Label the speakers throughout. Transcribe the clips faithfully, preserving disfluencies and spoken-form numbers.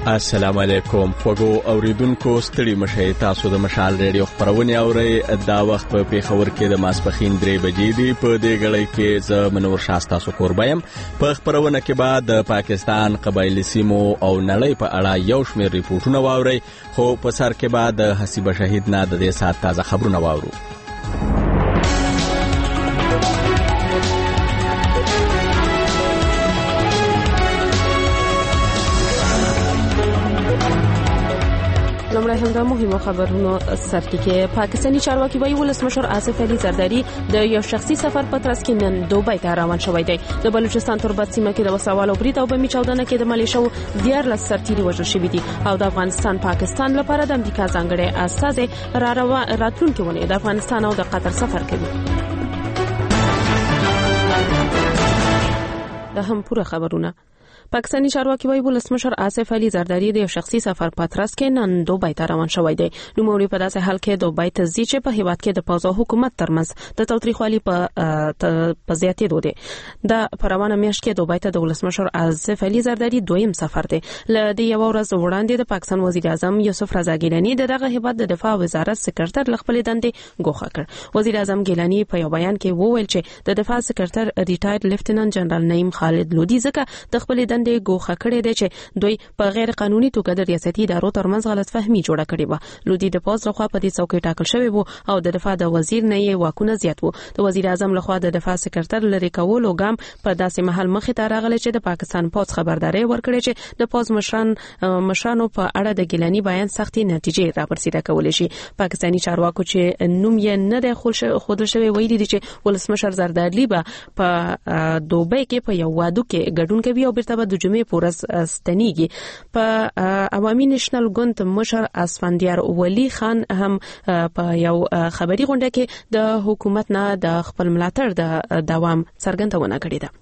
Speaker 1: السلام علیکم خوږو اوریدونکو ستړي مشئ تاسو د مشال ریډیو خبرونه اورئ دا وخت په پیښور کې د ماسپخین درې بجې دی په دې غړي کې ز منور شاستا سو قربایم په خبرونه کې بعد د پاکستان قبایلی سیمو او نړۍ په اړه یو شمېر ریپورتونه واورئ خو په سر کې بعد د حسیب شهید نه د دې سات تازه خبرونه واورو
Speaker 2: لمړی هم د مهمو خبرونو سرټی کې پاکستانی چارواکي وایي ولسمشر آصف علي زرداری د یو شخصي سفر په ترڅ کې نن دوبۍ ته روان شوی دی د بلوچستان تربت سیمه کې د وسوال او برید او بمی چاودنه کې د ملیشو دیارلس سرتیري وژل شوي دي او د افغانستان پاکستان لپاره د امریکا ځانګړي استازي را راتلونکي ونې د افغانستان او د قطر سفر کوي د هم پوره خبرونه پاکستانی چارواکي وایي ولسمشر آصف علي زرداری د یو شخصي سفر په ترڅ کې نن دوبۍ ته روان شوی دی نو موري په داسې حال کې دوبۍ ته ځي چې په هیواد کې د پوز او حکومت ترمنځ د تاوتریخوالي په په زیاتېدو دی د پروانه میاشت کې دوبۍ ته د ولسمشر آصف علي زرداری دویم سفر دی ل دې یو ورځ وړاندې د پاکستان وزیر اعظم یوسف رضا ګیلانی دغه هیواد د دفاع وزارت سکرټر لخپل دندې ګوښه کړ وزیر اعظم ګیلانی په یو بیان کې وویل چې د دفاع سکرټر ریټایر لیفټیننټ جنرال نعیم خالد لودي ځکه د خپل دندې ګوښه کړې ده چې دوی په غیر قانوني توګه د ریاستي ادارو ترمنځ غلط فهمي جوړه کړې و لودي د پوز لخوا په دې څوکۍ ټاکل شوی وو او د دفاع د وزیر نه یې واکونه زیات وو د وزیر اعظم لخوا د دفاع سکرټر لری کولو ګام په داسې محل مخې ته راغلی چې د پاکستان پوز خبرداري ورکړي چې د پوز مشران مشرانو په اړه د ګیلانی بیان سختي نتیجې راپرسیده کولې شي پاکستانی چارواکو چې نوم یې نه د خود شوی ویلي دي چې ولسمشر زرداری به په دوبۍ کې په یو وادو کې ګډون کوي او بیرته د جمعې پورس ستنیږي په عوامي نېشنل ګوند مشر اسفندیار ولی خان هم په یو خبري غونډه کې د حکومت نه د خپل ملاتړ د دوام څرګندونه کړې ده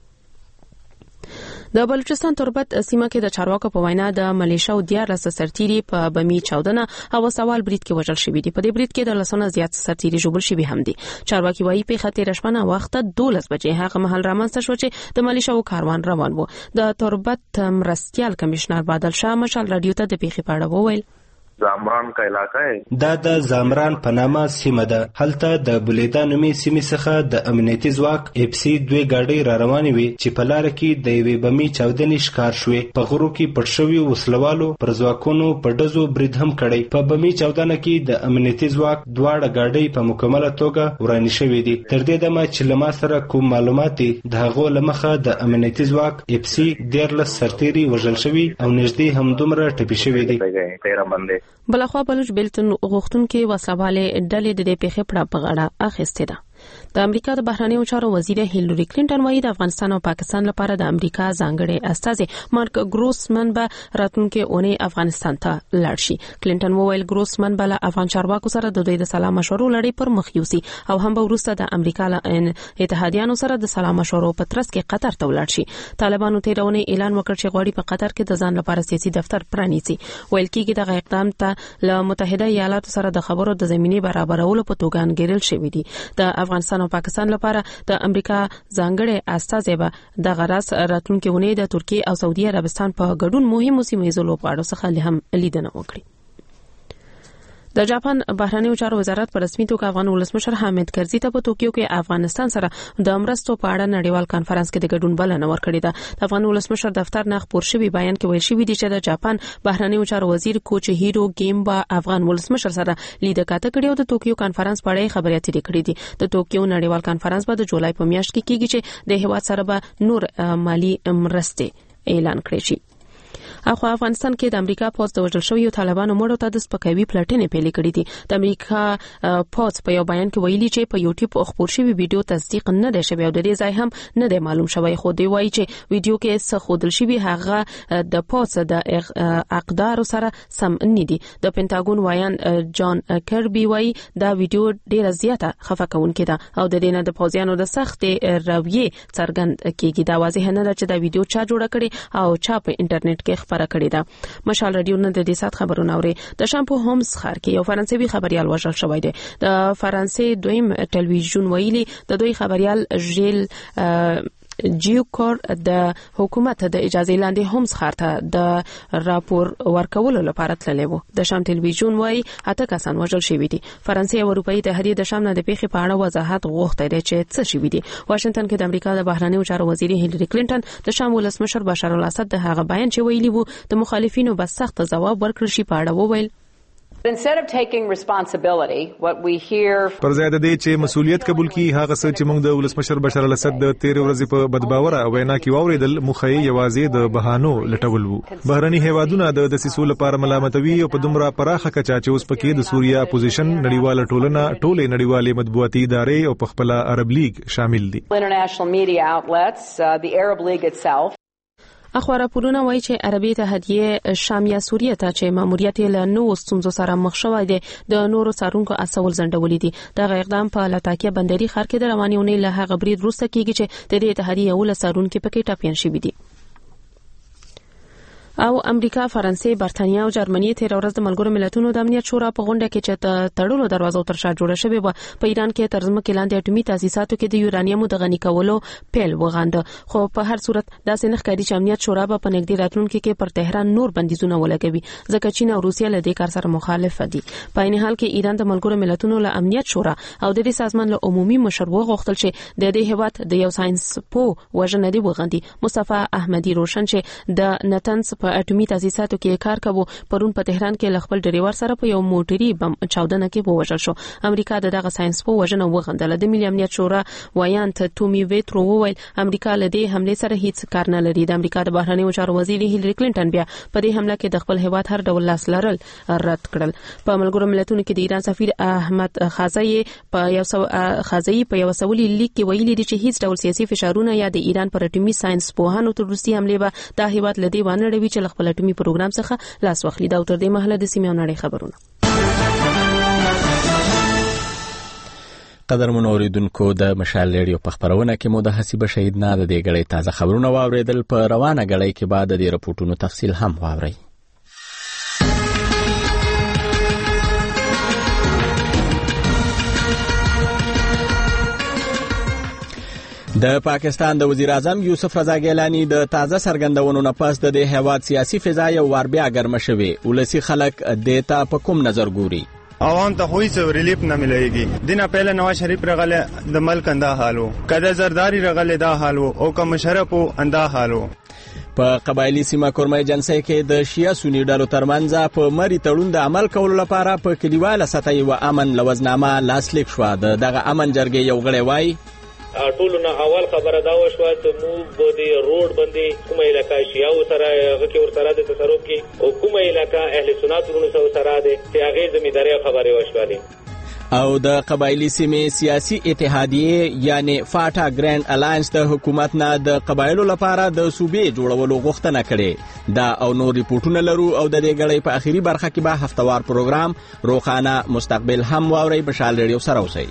Speaker 2: د بلوچستان تربت سیمه کې د چارواکو په وینا د ملیشیا او دیارلس سرتیري په بمی چاودنه او سوال برید کې وژل شوی دي په دې برید کې د لسونه زیات سرتیري ژوبل شوی هم دي چارواکي وایي په خاطر شپنه وخت دولس بجې هغه محل رامنځته شو چې د ملیشیا او کاروان روان وو د تربت مرستيال کمشنر بادل شاه مشال رادیو ته د پیښې په اړه وویل
Speaker 3: زامران کا علاقہ ہے
Speaker 4: دا د زامران په نامه سیمه ده هلته د بولیدا نومي سیمې څخه د امنیتي ځواک اف سي دوی ګاډي را روانې وي چې په لار کې د یوې بمي چاودنې ښکار شوې په غرو کې پټ شوي وسلوالو پر ځواکونو په ډزو برید هم کړی په بمي چاودنه کې د امنیتي ځواک دواړه ګاډي په مکمله توګه ورانې شوې دي تر دې دمه چې لما سره کوم معلومات دي د هغو لمخه د امنیتي ځواک اف سي دیارلس سرتیري وژل شوي او نږدې همدومره ټپي شوي دي
Speaker 3: تیرہ بندې
Speaker 2: بلخوا بلوچ بیلتون غوښتونکو وسلواله ډلې د دې پیښې په اړه اخیسته ده د امریکا د بهرنیو چارو وزیر هیلری کلینټن وايي د افغانستان او پاکستان لپاره د امریکا ځانګړي استازي مارک ګروسمن به راتلونکي اونۍ افغانستان ته لاړ شي کلینټن وویل ګروسمن به له افغان چارواکو سره د دوی د سلام مشورو لړۍ پر مخ یوسي او هم به وروسته د امریکا له اتحادیانو سره د سلام مشورو په ترڅ کې قطر ته ولاړ شي طالبانو تیرونه اعلان وکړ چې غواړي په قطر کې د ځان لپاره سیاسي دفتر پرانیسي ویل کېږي د اقدام ته له متحده ایالاتو سره د خبرو د زمینی برابرولو په توګه انګیرل شوی دی د افغانستان او پاکستان لپاره د امریکا ځانګړي استازي به د غرض راتلونکي ونې د ترکیه او سعودي عربستان په ګډون مهمو سیمه ییزو لوبغاړو څخه هم لیدنه وکړي د جاپان بهرنیو چارو وزارت په رسمي توګه افغان ولسمشر حامد کرزي ته په توکیو کې افغانستان سره د مرستو په اړه نړیوال کانفرنس کې د ګډون بلنه ورکړې ده د افغان ولسمشر دفتر نه خبر شوی بیان کې ویل شوی دی چې د جاپان بهرنیو چارو وزیر کوچهیرو گیمبا افغان ولسمشر سره لیدنه کړې او د توکیو کانفرنس په اړه خبرې اترې کړې دي د توکیو نړیوال کانفرنس به د جولای په میاشت کې کیږي چې د هیواد سره به نور مالی مرستې اعلان کړي شي اخو افغانستان کې د امریکا پوز د وژل شویو طالبانو مړو ته د سپکاوي پلټنې پیل کړې دي د امریکا پوز په یو بیان کې ویلي چې په یوټیوب خبر شوی ویډیو تصدیق نه دی شوی او د دې ځای هم نه دی معلوم شوی خو دی وایي چې ویډیو کې څه خودل شوی هغه د پوز د اقدار سره سم نه دي د پینټاګون وایان جان کربي وایي دا ویډیو ډیره زیاته خفه کوونکې ده او د دې نه د پوزیانو د سخت رویه څرګند کیږي دا واضح نه ده چې دا ویډیو چا جوړ کړي او چا په انټرنیټ کې خبره کړې ده مشال رادیو نه د دې سات خبرونه اوري د شامپو هومز ښار کې یو فرانسوي خبريال وژل شوی دی د فرانسې دویم ټلویزیون ویلي د دوی خبريال ژیل جیوکور د حکومت د اجازه لاندې هم څخارته د راپور ورکولو لپاره تللی وو. د شام ټلویزیون وايي اته کسان وژل شوي دي. فرانسې او اروپאי اتحادیه د شام نه د پیښې په اړه وضاحت غوښتي دی چې څه شوي دي. واشنگټن کې د امریکا د بهرنیو چارو وزیر هیلری کلینټن د شام ولسمشر بشار الاسد د هغه بیان چې ویلي وو د مخالفینو بس سخت ځواب ورکړل شي په اړه وویل
Speaker 5: Instead of taking responsibility, what we hear
Speaker 6: پر ځای د دې چې مسؤلیت قبول کړي هغه څه چې موږ د ولسمشر بشار الاسد د تیر ورځې په بدباوره وینا کې واوریدل مخې یوازې د بهانو لټول وو. بهرني هیوادونه د دسیسو لپاره ملامتوي او په دومره پراخه کچا چې اوس پکې د سوریا اپوزیشن نړیواله ټولنه ټولې نړیوالې مطبوعاتي ادارې او په خپل عرب لیگ شامل دي.
Speaker 5: International media outlets, uh, the Arab League itself
Speaker 2: اخبار راپورونه وایي چې عربي اتحادیه شام یا سوریه ته چې ماموریت له نو ستونزو سره مخ شوی دی د نورو څارونکو اصول زندولې دي. دغه اقدام په لاتاکیه بندري ښار کې د روانې اونۍ له هغه برید وروسته کیږي چې د دې اتحادیه ول څارونکو پکې ټاپین شوي دي. او امریکا، فرانسې، برتانیا او جرمني تیر ورځ د ملګرو ملتونو د امنیت شورا په غونډه کې چې تړلو دروازو تر شا جوړه شوې و په ایران کې تر ځمکې لاندې اټومي تاسیساتو کې د یورانیمو د غني کولو پیل وغانده. خو په هر صورت داسې نه ښکاري چې امنیت شورا به په نږدې راتلونکي کې پر تهران نور بندیزونه ولګوي ځکه چین او روسیه له دې کار سره مخالف دي. په عین حال کې ایران د ملګرو ملتونو له امنیت شورا او د دې سازمان له عمومي مشر وغوښتل چې د دې هیواد د یو ساينس پو وژنه دی وغندي. مصطفی احمدی روشن چې د نتنز په اټومي تاسیسات تو کې کار کوي پرون په تهران کې لخپل ډریور سره په یو موټری بم چاودنه کې ووژل شو. امریکا دغه ساينس په وژنه وغندله. د ملي امنیت شورا وایانت تومي ویترو وویل امریکا له دې حمله سره هیڅ کار نه لري. د امریکا د بهرنیو چارو وزیر هیلری کلینټن بیا په دې حمله کې د خپل هیواد هر ډول لاس لرل رد کړل. په ملګرو ملتونو کې د ایران سفیر احمد خازئی په یو سو خازئی په یو سولي لیک کې ویلي دي چې هیڅ ډول سیاسي فشارونه یا د ایران پر اټومي ساينس په هانو تر روسي حمله به د هیواد له دې وانه ډوي چې خپل اټومي پروګرام څخه لاس واخلي. دا تر دې مهاله د سیمې نړۍ خبرونه.
Speaker 1: قدرمن اوریدونکو د مشال ریډیو په خبرونه کې مو د حسیب شهید نه د دې غړې تازه خبرونه واوریدل. په روانه غړې کې بعد د رپورټونو تفصیل هم واورئ. د پاکستان د وزیر اعظم یوسف رضا ګیلانی د تازه سرګندونو نه پس د دې هیواد سیاسي فضا یو ور بیا ګرمه شوه. ولسی خلک دیتا په کوم نظر ګوري؟
Speaker 7: عوام ته هیڅ ریلیف نه ملایږي. دینه پهله نواز شریف رغله د ملک انده حالو کده زرداری رغله دا حالو او کوم مشرف انده حالو.
Speaker 1: په قبایلی سیمه کورمای جنسي کې د شیا سونی ډلو ترمنځ په مری تړون د عمل کولو لپاره په کلیواله سطحي و امن لوزنامه لاسلیک شو. دغه امن جرګې یو غړی وای
Speaker 8: ټولو نه اول خبره دا وشوه چې موږ د روډ باندې کومه علاقې شیاو سره هغه کې ور سره د تصرف کې او کومه علاقې اهل سنت ورونو سره ده چې هغه زمینداری خبره وشوه.
Speaker 1: او د قبایلی سیمې سیاسي اتحادیه یعنی فاټا ګرانډ الاینس د حکومت نه د قبایلو لپاره د صوبې جوړولو غوښتنه کړې. دا او نور ریپورتونه لرو او د دې غړې په اخیری برخه کې به هفتوار پروګرام روخانه مستقبل هم واوري. بشال ریډیو سره اوسئ.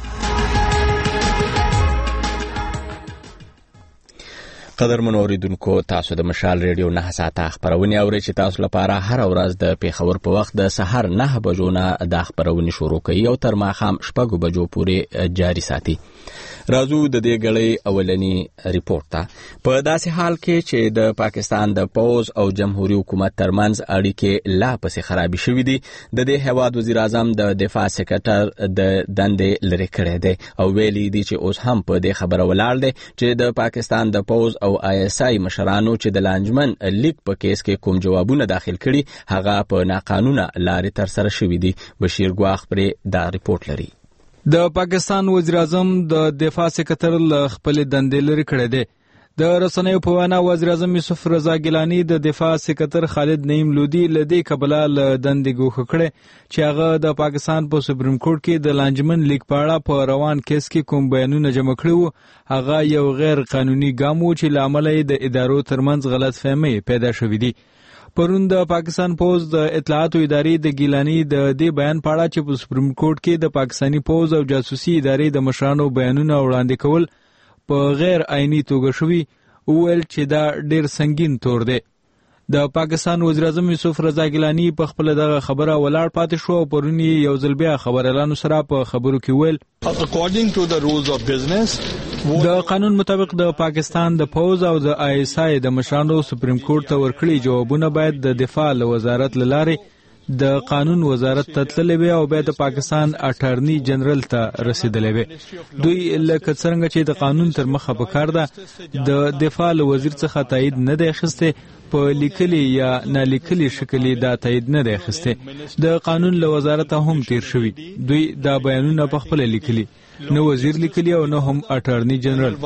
Speaker 1: قدرمن اوریدونکو تاسو د مشال ریډیو نه ساعته خبرونه اورئ چې تاسو لپاره هر ورځ د پیښور په وخت د سحر نه بجو نه د خبرونه شروع کوي او تر ماښام شپږ بجو پورې جاری ساتي. راځو د دې غړې اولنی ریپورت ته. په داسې حال کې چې د پاکستان د پوز او جمهوریت حکومت ترمنځ اړیکې لا پسې خرابې شوې دي. د دې هیواد وزیر اعظم د دفاع سکرټر د دندې لری کړې ده او ویلي دي چې اوس هم په دې خبره ولاړ دي چې د پاکستان د پوز او آی اس آی مشرانو چې د لانجمن لیک په کیس کې کوم جوابونه داخل کړي هغه په ناقانونه لارې تر سره شوې دي. بشیر ګواخ پرې دا ریپورت لري.
Speaker 9: د پاکستان وزیر اعظم د دفاع سکرټر ل خپل دندې لري کړې ده. د رسنیو په وینا وزیر اعظم یوسف رضا ګیلانی د دفاع سکرټر خالد نعیم لودی لدی قبله ل دندې ګوښه کړې چې هغه د پاکستان په سپریم کورټ کې د لانجمن لیک په اړه په روان کیس کې کوم بیانونه جمع کړو هغه یو غیر قانوني ګام و چې لامل یې د ادارو ترمنځ غلط فهمي پیدا شوې دي. پرون د پاکستان پوز د اطلاعاتو ادارې د ګیلانی د دې بیان په اړه چې په سپریم کورټ کې د پاکستانی پوز او جاسوسي ادارې د مشرانو بیانونه وړاندې کول په غیر عیني توګه شوی وویل چې دا ډیر سنگین تور دی. د پاکستان وزیر اعظم یوسف رضا ګیلانی په خپل دغه خبره ولاړ پاتې شو او پرونی یو ځل بیا خبريالانو سره په خبرو کې ویل
Speaker 10: According to the rules of business,
Speaker 9: د قانون مطابق د پاکستان د پوز او د آی اس آی د مشرانو سپریم کورټ ته ورکړي جوابونه باید د دفاع وزارت لاره د قانون وزارت ته تللی وي او بیا د پاکستان اټارنی جنرال ته رسیدلی وي. دوی لکه څنګه چې د قانون تر مخه په کار ده د دفاع وزیر څخه تایید نه دی اخیستی، په لیکلي یا نالیکلي شکل دا تایید نه دی اخیستی. د قانون له وزارت هم تیر شوي، دوی دا بیانونه په خپل لیکلي، نه وزیر لیکلي او نه هم اټارنی جنرال.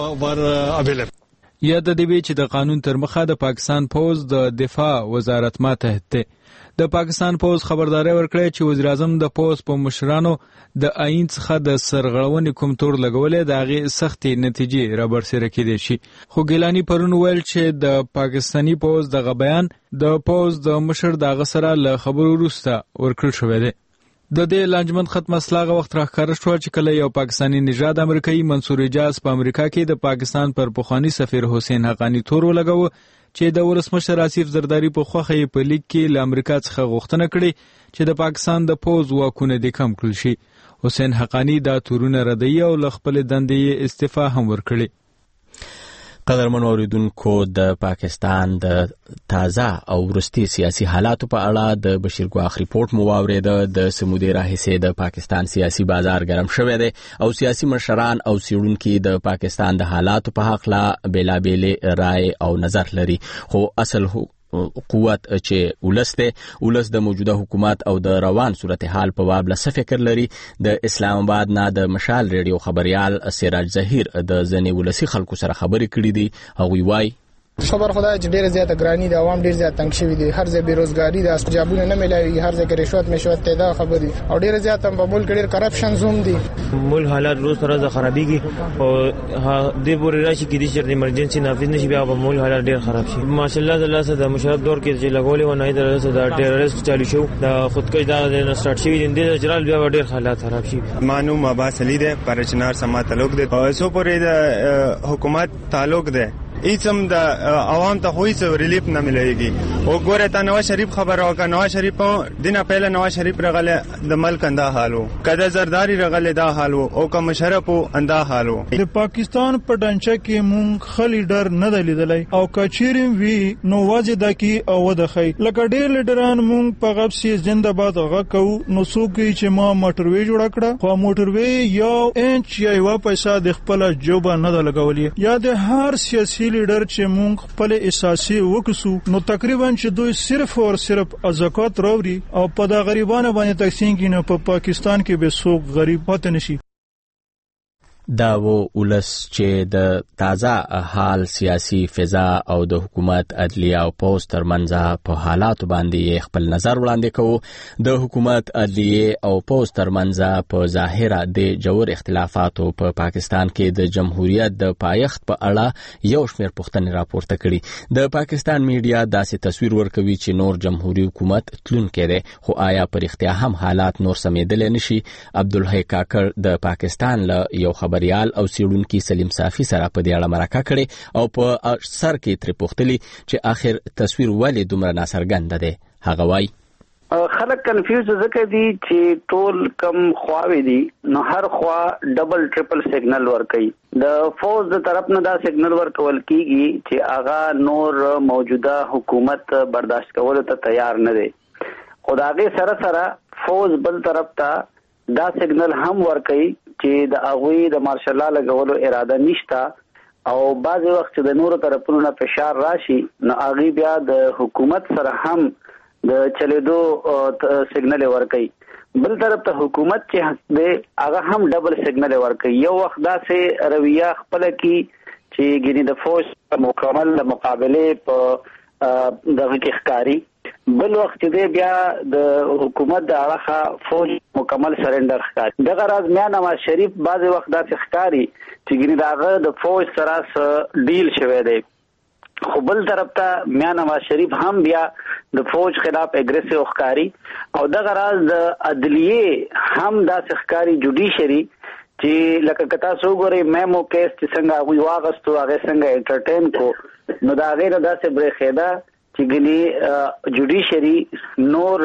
Speaker 9: یا د دې چې د قانون تر مخه د پاکستان پوز د دفاع وزارت ماتحت دی. د پاکستان پوز خبرداري ورکړه چې وزیر اعظم د پوز په مشرانو د آئین څخه د سرغړونې کوم تور لګولې د هغې سختې نتیجې رابرسېره کېدای شي. خو ګیلاني پرون ویل چې د پاکستاني پوز دغه بیان د پوز د مشر دغه سره له خبرو وروسته ورکړل شوی دی. د دې لانجمن خط مسله هغه وخت راښکاره شوه چې کله یو پاکستاني نژاد امریکایي منصور اجاز په امریکا کې د پاکستان پر پخواني سفیر حسین حقانی تور ولګاوه چې د ولسمشر آصف زرداری په خوخه یې په لیک کې له امریکا څخه غوښتنه کړې چې د پاکستان د پوز واکونه دې کم کړل شي. حسین حقانی دا تورونه ردوي او له خپل دندې استعفا هم ورکړي.
Speaker 1: قدرمن اوریدونکو، د پاکستان د تازه او وروستي سیاسي حالاتو په اړه د بشیر ګواخ ریپورت مو واورېده. د سمودې راهیسې د پاکستان سیاسي بازار ګرم شوی دی او سیاسي مشران او څېړونکي د پاکستان د حالاتو په هکله بېلابېلې رای او نظر لري. خو اصل قوت چې ولس دی، ولس د موجوده حکومت او د روان صورتحال په باب له څه فکر لري. د اسلام آباد نه د مشال ریډیو خبریال سراج ظهیر د ځینې ولسي خلکو سره خبرې کړې دي. هغوی وایي
Speaker 10: خبر خدای چې ډیره زیاته ګرانی د عوام ډیر زیات تنګ شوی دي، هر ځای بیروزګاری د استجابونه نه ملایي، هر ځای کې رشوت مشوت ته دا خبري او ډیره زیاته په ملک ډیر کرپشن زوم دي.
Speaker 11: ملک حالات روز تر ورځې خرابېږي او د پورې راشي کې د ایمرجنسي نافذ نشي، بیا په ملک حالات ډیر خراب شي. ماشاءالله د الله سره د مشرف دور کې چې لګولې و نه د سره د ټیرریست چالو شو، د خودکش دا د سٹارټ شوی د اجرال بیا ډیر حالات خراب شي.
Speaker 7: معلوم عباس علي ده پرچنار سما تعلق ده او سو پورې د حکومت تعلق ده، ایسم د عوام ته هیڅ ریلیف نه ملایږي. او ګوره تا نواز شریف خبر او کا نواز شریف دینه پهله نواز شریف رغله د ملک انده حالو، کده زرداری رغله دا حالو او کا مشرف انده حالو.
Speaker 12: د پاکستان په ډانچه کې مونږ خلی ډر نه دلیدلای او کچيرم وی نو واجه د کی او د خی لکه ډیر لیډران مونږ په غب سي زنده‌باد غا کو نو سوکي چې ما موټروي جوړ کړه، خو موټروي یو انچ یا یو پیسې د خپل جوبه نه لګولې. یا د هر سیاسي لیډر چې مونږ خپل اساسي وکسو نو تقریبا چې دوی صرف او صرف زکات راوړي او په دا غریبانو باندې تقسیم کړي، نو په پاکستان کې به څوک غریب پاتې نشي.
Speaker 1: دا و ولس چې د تازه حال سیاسي فضا او د حکومت عدلیه او پوز ترمنځ په حالاتو باندې خپل نظر وړاندې کوو. د حکومت عدلیه او پوز ترمنځ په ظاهره د جوړ اختلافاتو په پاکستان کې د جمهوریت د پایښت په اړه یو شمېر پوښتنې راپورته کړي. د پاکستان میډیا داسې تصویر ورکوي چې نور جمهوریت حکومت تلونکی دی، خو آیا پر اختیا هم حالات نور سمېدلی نشي؟ عبدالحی کاکړ د پاکستان له یو خبر ریال او سیړونکي سلیم صافي سره په دې اړه مرکه کړې او په سر کې ترې پوښتلي چې آخر تصویر ولې دومره ناڅرګنده دی. هغه وایي
Speaker 13: خلک کنفیوز ځکه دي چې ټول کم خواوې دي، نو هر خوا ډبل ټریپل سیګنل ورکوي. د فوز د طرف نه دا سیګنل ورکول کیږي چې هغه نور موجوده حکومت برداشت کولو ته تیار نه دی، خو د هغې سره سره فوز بل طرف ته دا سیګنل هم ورکوي چې د هغوی د مارشل لا لګولو اراده نشته او بعضې وخت چې د نورو طرفونو نه فشار راشي نو هغوی بیا د حکومت سره هم د چلیدو سیګنل ورکوي. بل طرف ته حکومت چې دی هغه هم ډبل سیګنل ورکوي. یو وخت داسې رویه خپله کي چې ګینې د فوج مکمل مقابلې په دغه کې ښکاري، بل وخت چې بیا د حکومت د اړخه فوج مکمل سرندر ښکاري. دغه راز میا نواز شریف بعضې وخت داسې ښکاري چې ګینې د هغه د فوج سره ډیل شوی دی، خو بل طرف ته میا نواز شریف هم بیا د فوج خلاف اګریسیو ښکاري. او دغه راز د عدلیې هم داسې ښکاري جوډیشري چې لکه که تاسو وګورئ میمو کیس چې څنګه هغوی واغستو، هغې څنګه انټرټین کو، نو د هغې نه داسې برېښېده چې ګنې جوډیشري نور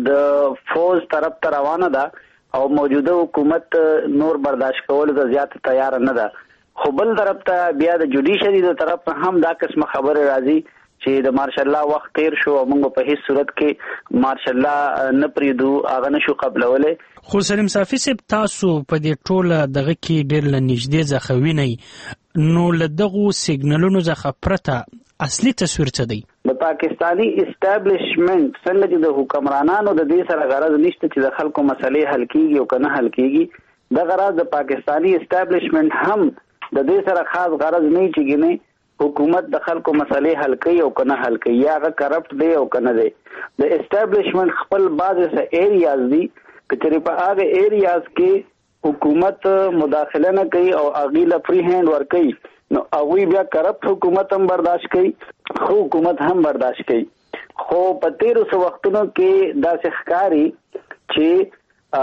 Speaker 13: د فوز طرف ته روانه ده او موجوده حکومت نور برداشت کولو ته زیات تیار نه ده. خو بل طرف ته بیا د جوډیشري د طرف هم دا قسمه خبره راځي چې د مارشل الله وخت تیر شو او موږ په هیڅ صورت کې مارشل الله نه پریدو هغه نشو قبلولې.
Speaker 14: خو سلیم صافي صاحب تاسو په دې ټوله دغه کې ډېر لنږدې ځخه وینئ نو له دغو سیګنلونو څخه پرته اصلي تصویر څه دی؟
Speaker 13: د پاکستاني اسټابلیشمنت څنګه چې د حکمرانانو د دې سره غرض نشته چې د خلکو مسلې حل کیږي او کنه حل کیږي، د غرض د پاکستاني اسټابلیشمنت هم د دې سره خاص غرض نه چېږي حکومت د خلکو مسلې حل کوي او کنه حل کوي یا هغه کرپټ دی او کنه دی. د اسټابلیشمنت خپل بعض څه ایریاز دي چې په هغه ایریاز کې حکومت مداخله نه کوي او هغه له فری هاند ور کوي، نو هغه بیا کرپټ حکومت هم برداشت کوي، خو حکومت هم برداشت کوي. خو په تیرو سو وختونو کې دا ښکاری چې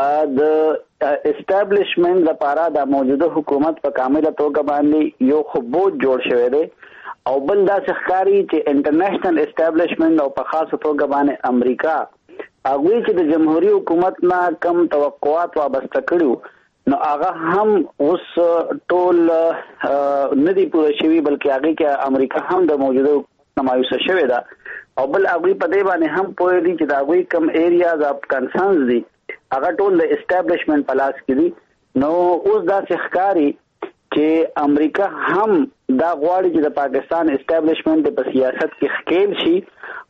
Speaker 13: د اسټابلیشمنت لپاره د موجوده حکومت په کامله توګه باندې یو خبوت جوړ شوی دی او بل دا ښکاری چې انټرنیشنل اسټابلیشمنت او په خاصه توګه باندې امریکا هغه چې د جمهوریت حکومت نه کم توقعات وابسته کړو نو هغه هم اوس ټول ندی پوره شوی بلکې هغه کې امریکا هم د موجوده نمایوسه شوی دا او بل هغه په دې باندې هم پوه دي چې دا هغه کم ایریاز اف کنسرنز دي هغه ټول د اسټابلیشمنت په لاس کې دي. نو اوس دا ښکاری چې امریکا هم دا غواړي چې د پاکستان اسټابلیشمنت په سیاست کې ښکیل شي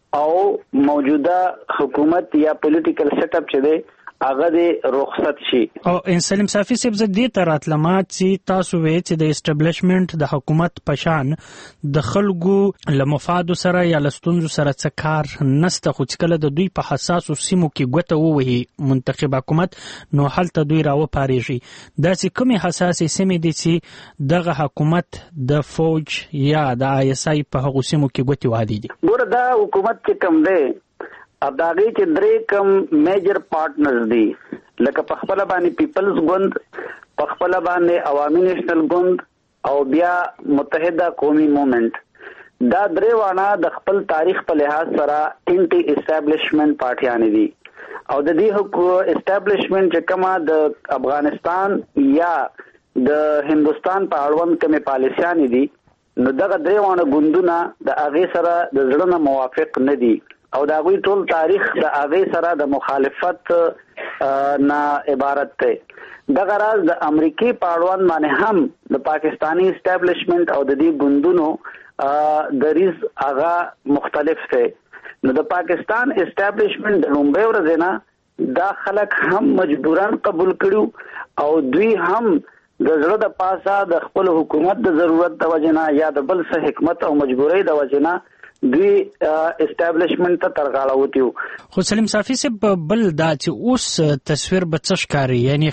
Speaker 13: او موجوده حکومت یا پولیټیکل سیټ اپ چې دی هغه د رخصت شي.
Speaker 14: او ان سلیم صافي صاحب زه دې ته راتلمات چې تاسو وې چې د اسټابلیشمنت د حکومت پشان د خلکو له مفادو سره یا لستونزو سره څه کار نسته، خو چې کله د دوی په حساسو سیمو کې ګوته ووهي منتخب حکومت نو هلته دوی راوپارېږي. داسې کومې حساسې سیمې دي چې دغه حکومت د فوج یا د آی اس آی په هغو سیمو کې ګوتې وهلې دي؟
Speaker 13: ګوره دا حکومت چې کوم دی اب داغه چې درې کم میجر پارټنرز دي لکه په خپل باندې پیپلز ګوند، په خپل باندې عوامي نېشنل ګوند او بیا متحده قومي موومېنټ، دا درې وانه د خپل تاریخ په لحاظ سره انټي اسټابلیشمنت پارټیان دي او د دې حکومت اسټابلیشمنت چې کومه د افغانستان یا د هندستان په اړوند کومه پالیسیان دي نو دغه درې وانه ګوندونه د هغه سره د زړه نه موافق نه دي او دا غوي ټول تاریخ د هغه سره د مخالفت نه عبارت دی. د غراز د امریکای پاړوان باندې هم د پاکستانی اسټابلیشمنت او د دې ګوندونو د ریز هغه مختلف دی. نو د پاکستان اسټابلیشمنت د لومبه ورځې دا خلک هم مجبوران قبول کړو او دوی هم د زړه د پاسه د خپل حکومت د ضرورت د وجنه یا د بل څه حکمت او مجبورۍ د وجنه دوی اسټابلیشمنت ته ترغاړه وتیو.
Speaker 14: خو سلیم صافي صاحب بل دا چې اوس تصویر به څه ښکاري، یعنی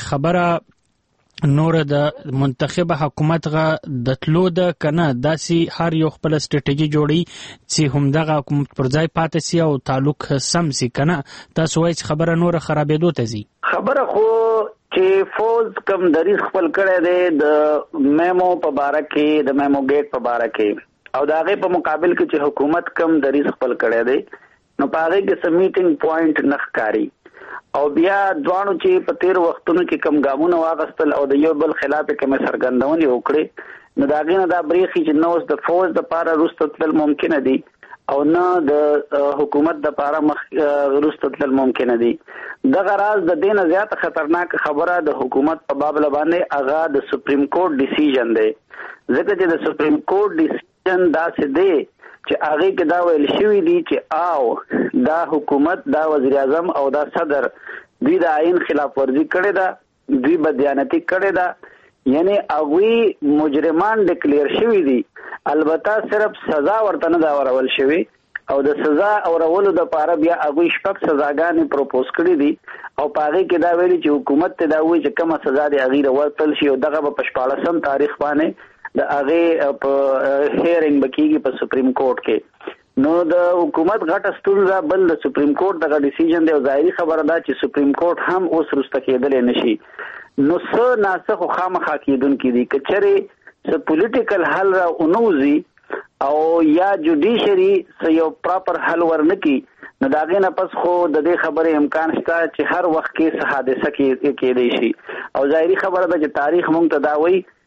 Speaker 14: خبره نور د منتخب حکومت غا د تلو د کنه داسې هر یو خپل استراتیژي جوړي چې همدغه حکومت پر ځای پاتې سي او تعلق سم سي کنه. تاسو وایي چې خبره نور خرابېدو ته ځي؟
Speaker 13: خبره خو چې فوز کم دریز خپل کړی دی د میمو په باره کې، د میمو ګیټ په باره کې او دا غي په مقابل کې چې حکومت کم دریز خپل کړی دی نو پاره کې سم میټینګ پوینټ نخکاری او بیا ځوانو چې په تیر وختونو کې کم ګامونه واغستل او د یو بل خلاف کې مې سرګندونې وکړي نو دا غي نه دا بریخي چې نو د فوز د پاره روستل ممکن دي او نه د حکومت د پاره مخ روستل ممکن دي. د غراز د دین زیات خطرناک خبره د حکومت په باب باندې اغا د سپریم کورټ ډیسیژن دی، ځکه چې د سپریم کورټ ډیسیژن دا څه دی چې هغه کې دا ویل شوی دی چې او دا حکومت دا وزیر اعظم او دا صدر دوی د آئین خلاف ورزي کړې ده، دوی بدیانتی کړې ده، یعنی هغه مجرمان ډیکلیئر شوی دي، البته صرف سزا ورته نه دا ورول شوی او د سزا اورولو د پاره بیا هغه شپږ سزاګانې پروپوز کړې دي او پاره کې دا ویلي چې حکومت ته دا وایي چې کومه سزا دی هغه ورتل شي او دغه په شپاړسم تاریخ باندې د هغه په هیرینګ بکیږي په سپریم کورټ کې. نو د حکومت غټه ستونزه بل د سپریم کورټ دغه ډیسیژن دی او ظاهري خبره ده چې سپریم کورټ هم اوس رسته کېدل نشي. نو څه ناسخ خو خامخا کېدونکې دي کچره څه پولیټیکل حل را اونوزي او یا جوډیشري څه یو پراپر حل ورنکي نو دا غي نه پس خو د دې خبرې امکان شته چې هر وخت کې څه حادثه کې کېدای شي او ظاهري خبره ده چې تاریخ مونږ ته دا وایي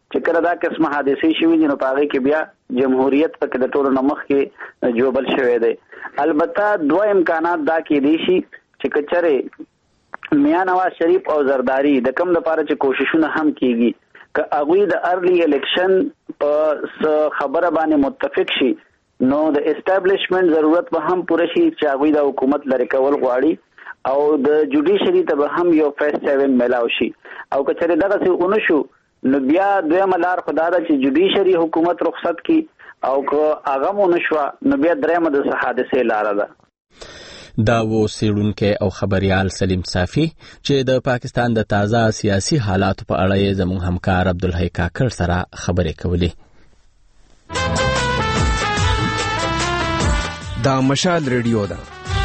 Speaker 13: چې کله دا قسمه حادثې شوې دي نو په هغې کې بیا جمهوریت پکې د ټولو نه مخکې جوبل شوی دی. البته دوه امکانات دا کېدی شي چې که چېرې میاں نواز شریف او زرداری د کوم دپاره چې کوششونه هم کېږي که هغوی د ارلی الیکشن په خبره باندې متفق شي نو د اسټابلیشمنټ ضرورت به هم پوره شي چې هغوی د حکومت لرې کول غواړي او د جوډیشري ته به هم یو فیس سیون میلاو شي. او که چېرې دغسې ونه شو نو بیا دویمه لار خو دا ده چې جوډیشري حکومت رخصت کی او که هغه هم ونه شوه نو بیا درېیمه د حادثې لاره ده.
Speaker 1: دا و څېړونکی او خبریال سلیم صافي چې د پاکستان د تازه سیاسي حالاتو په اړه یې زموږ همکار عبدالحی کاکړ سره خبرې کولې.
Speaker 15: دا مشال ریډیو ده.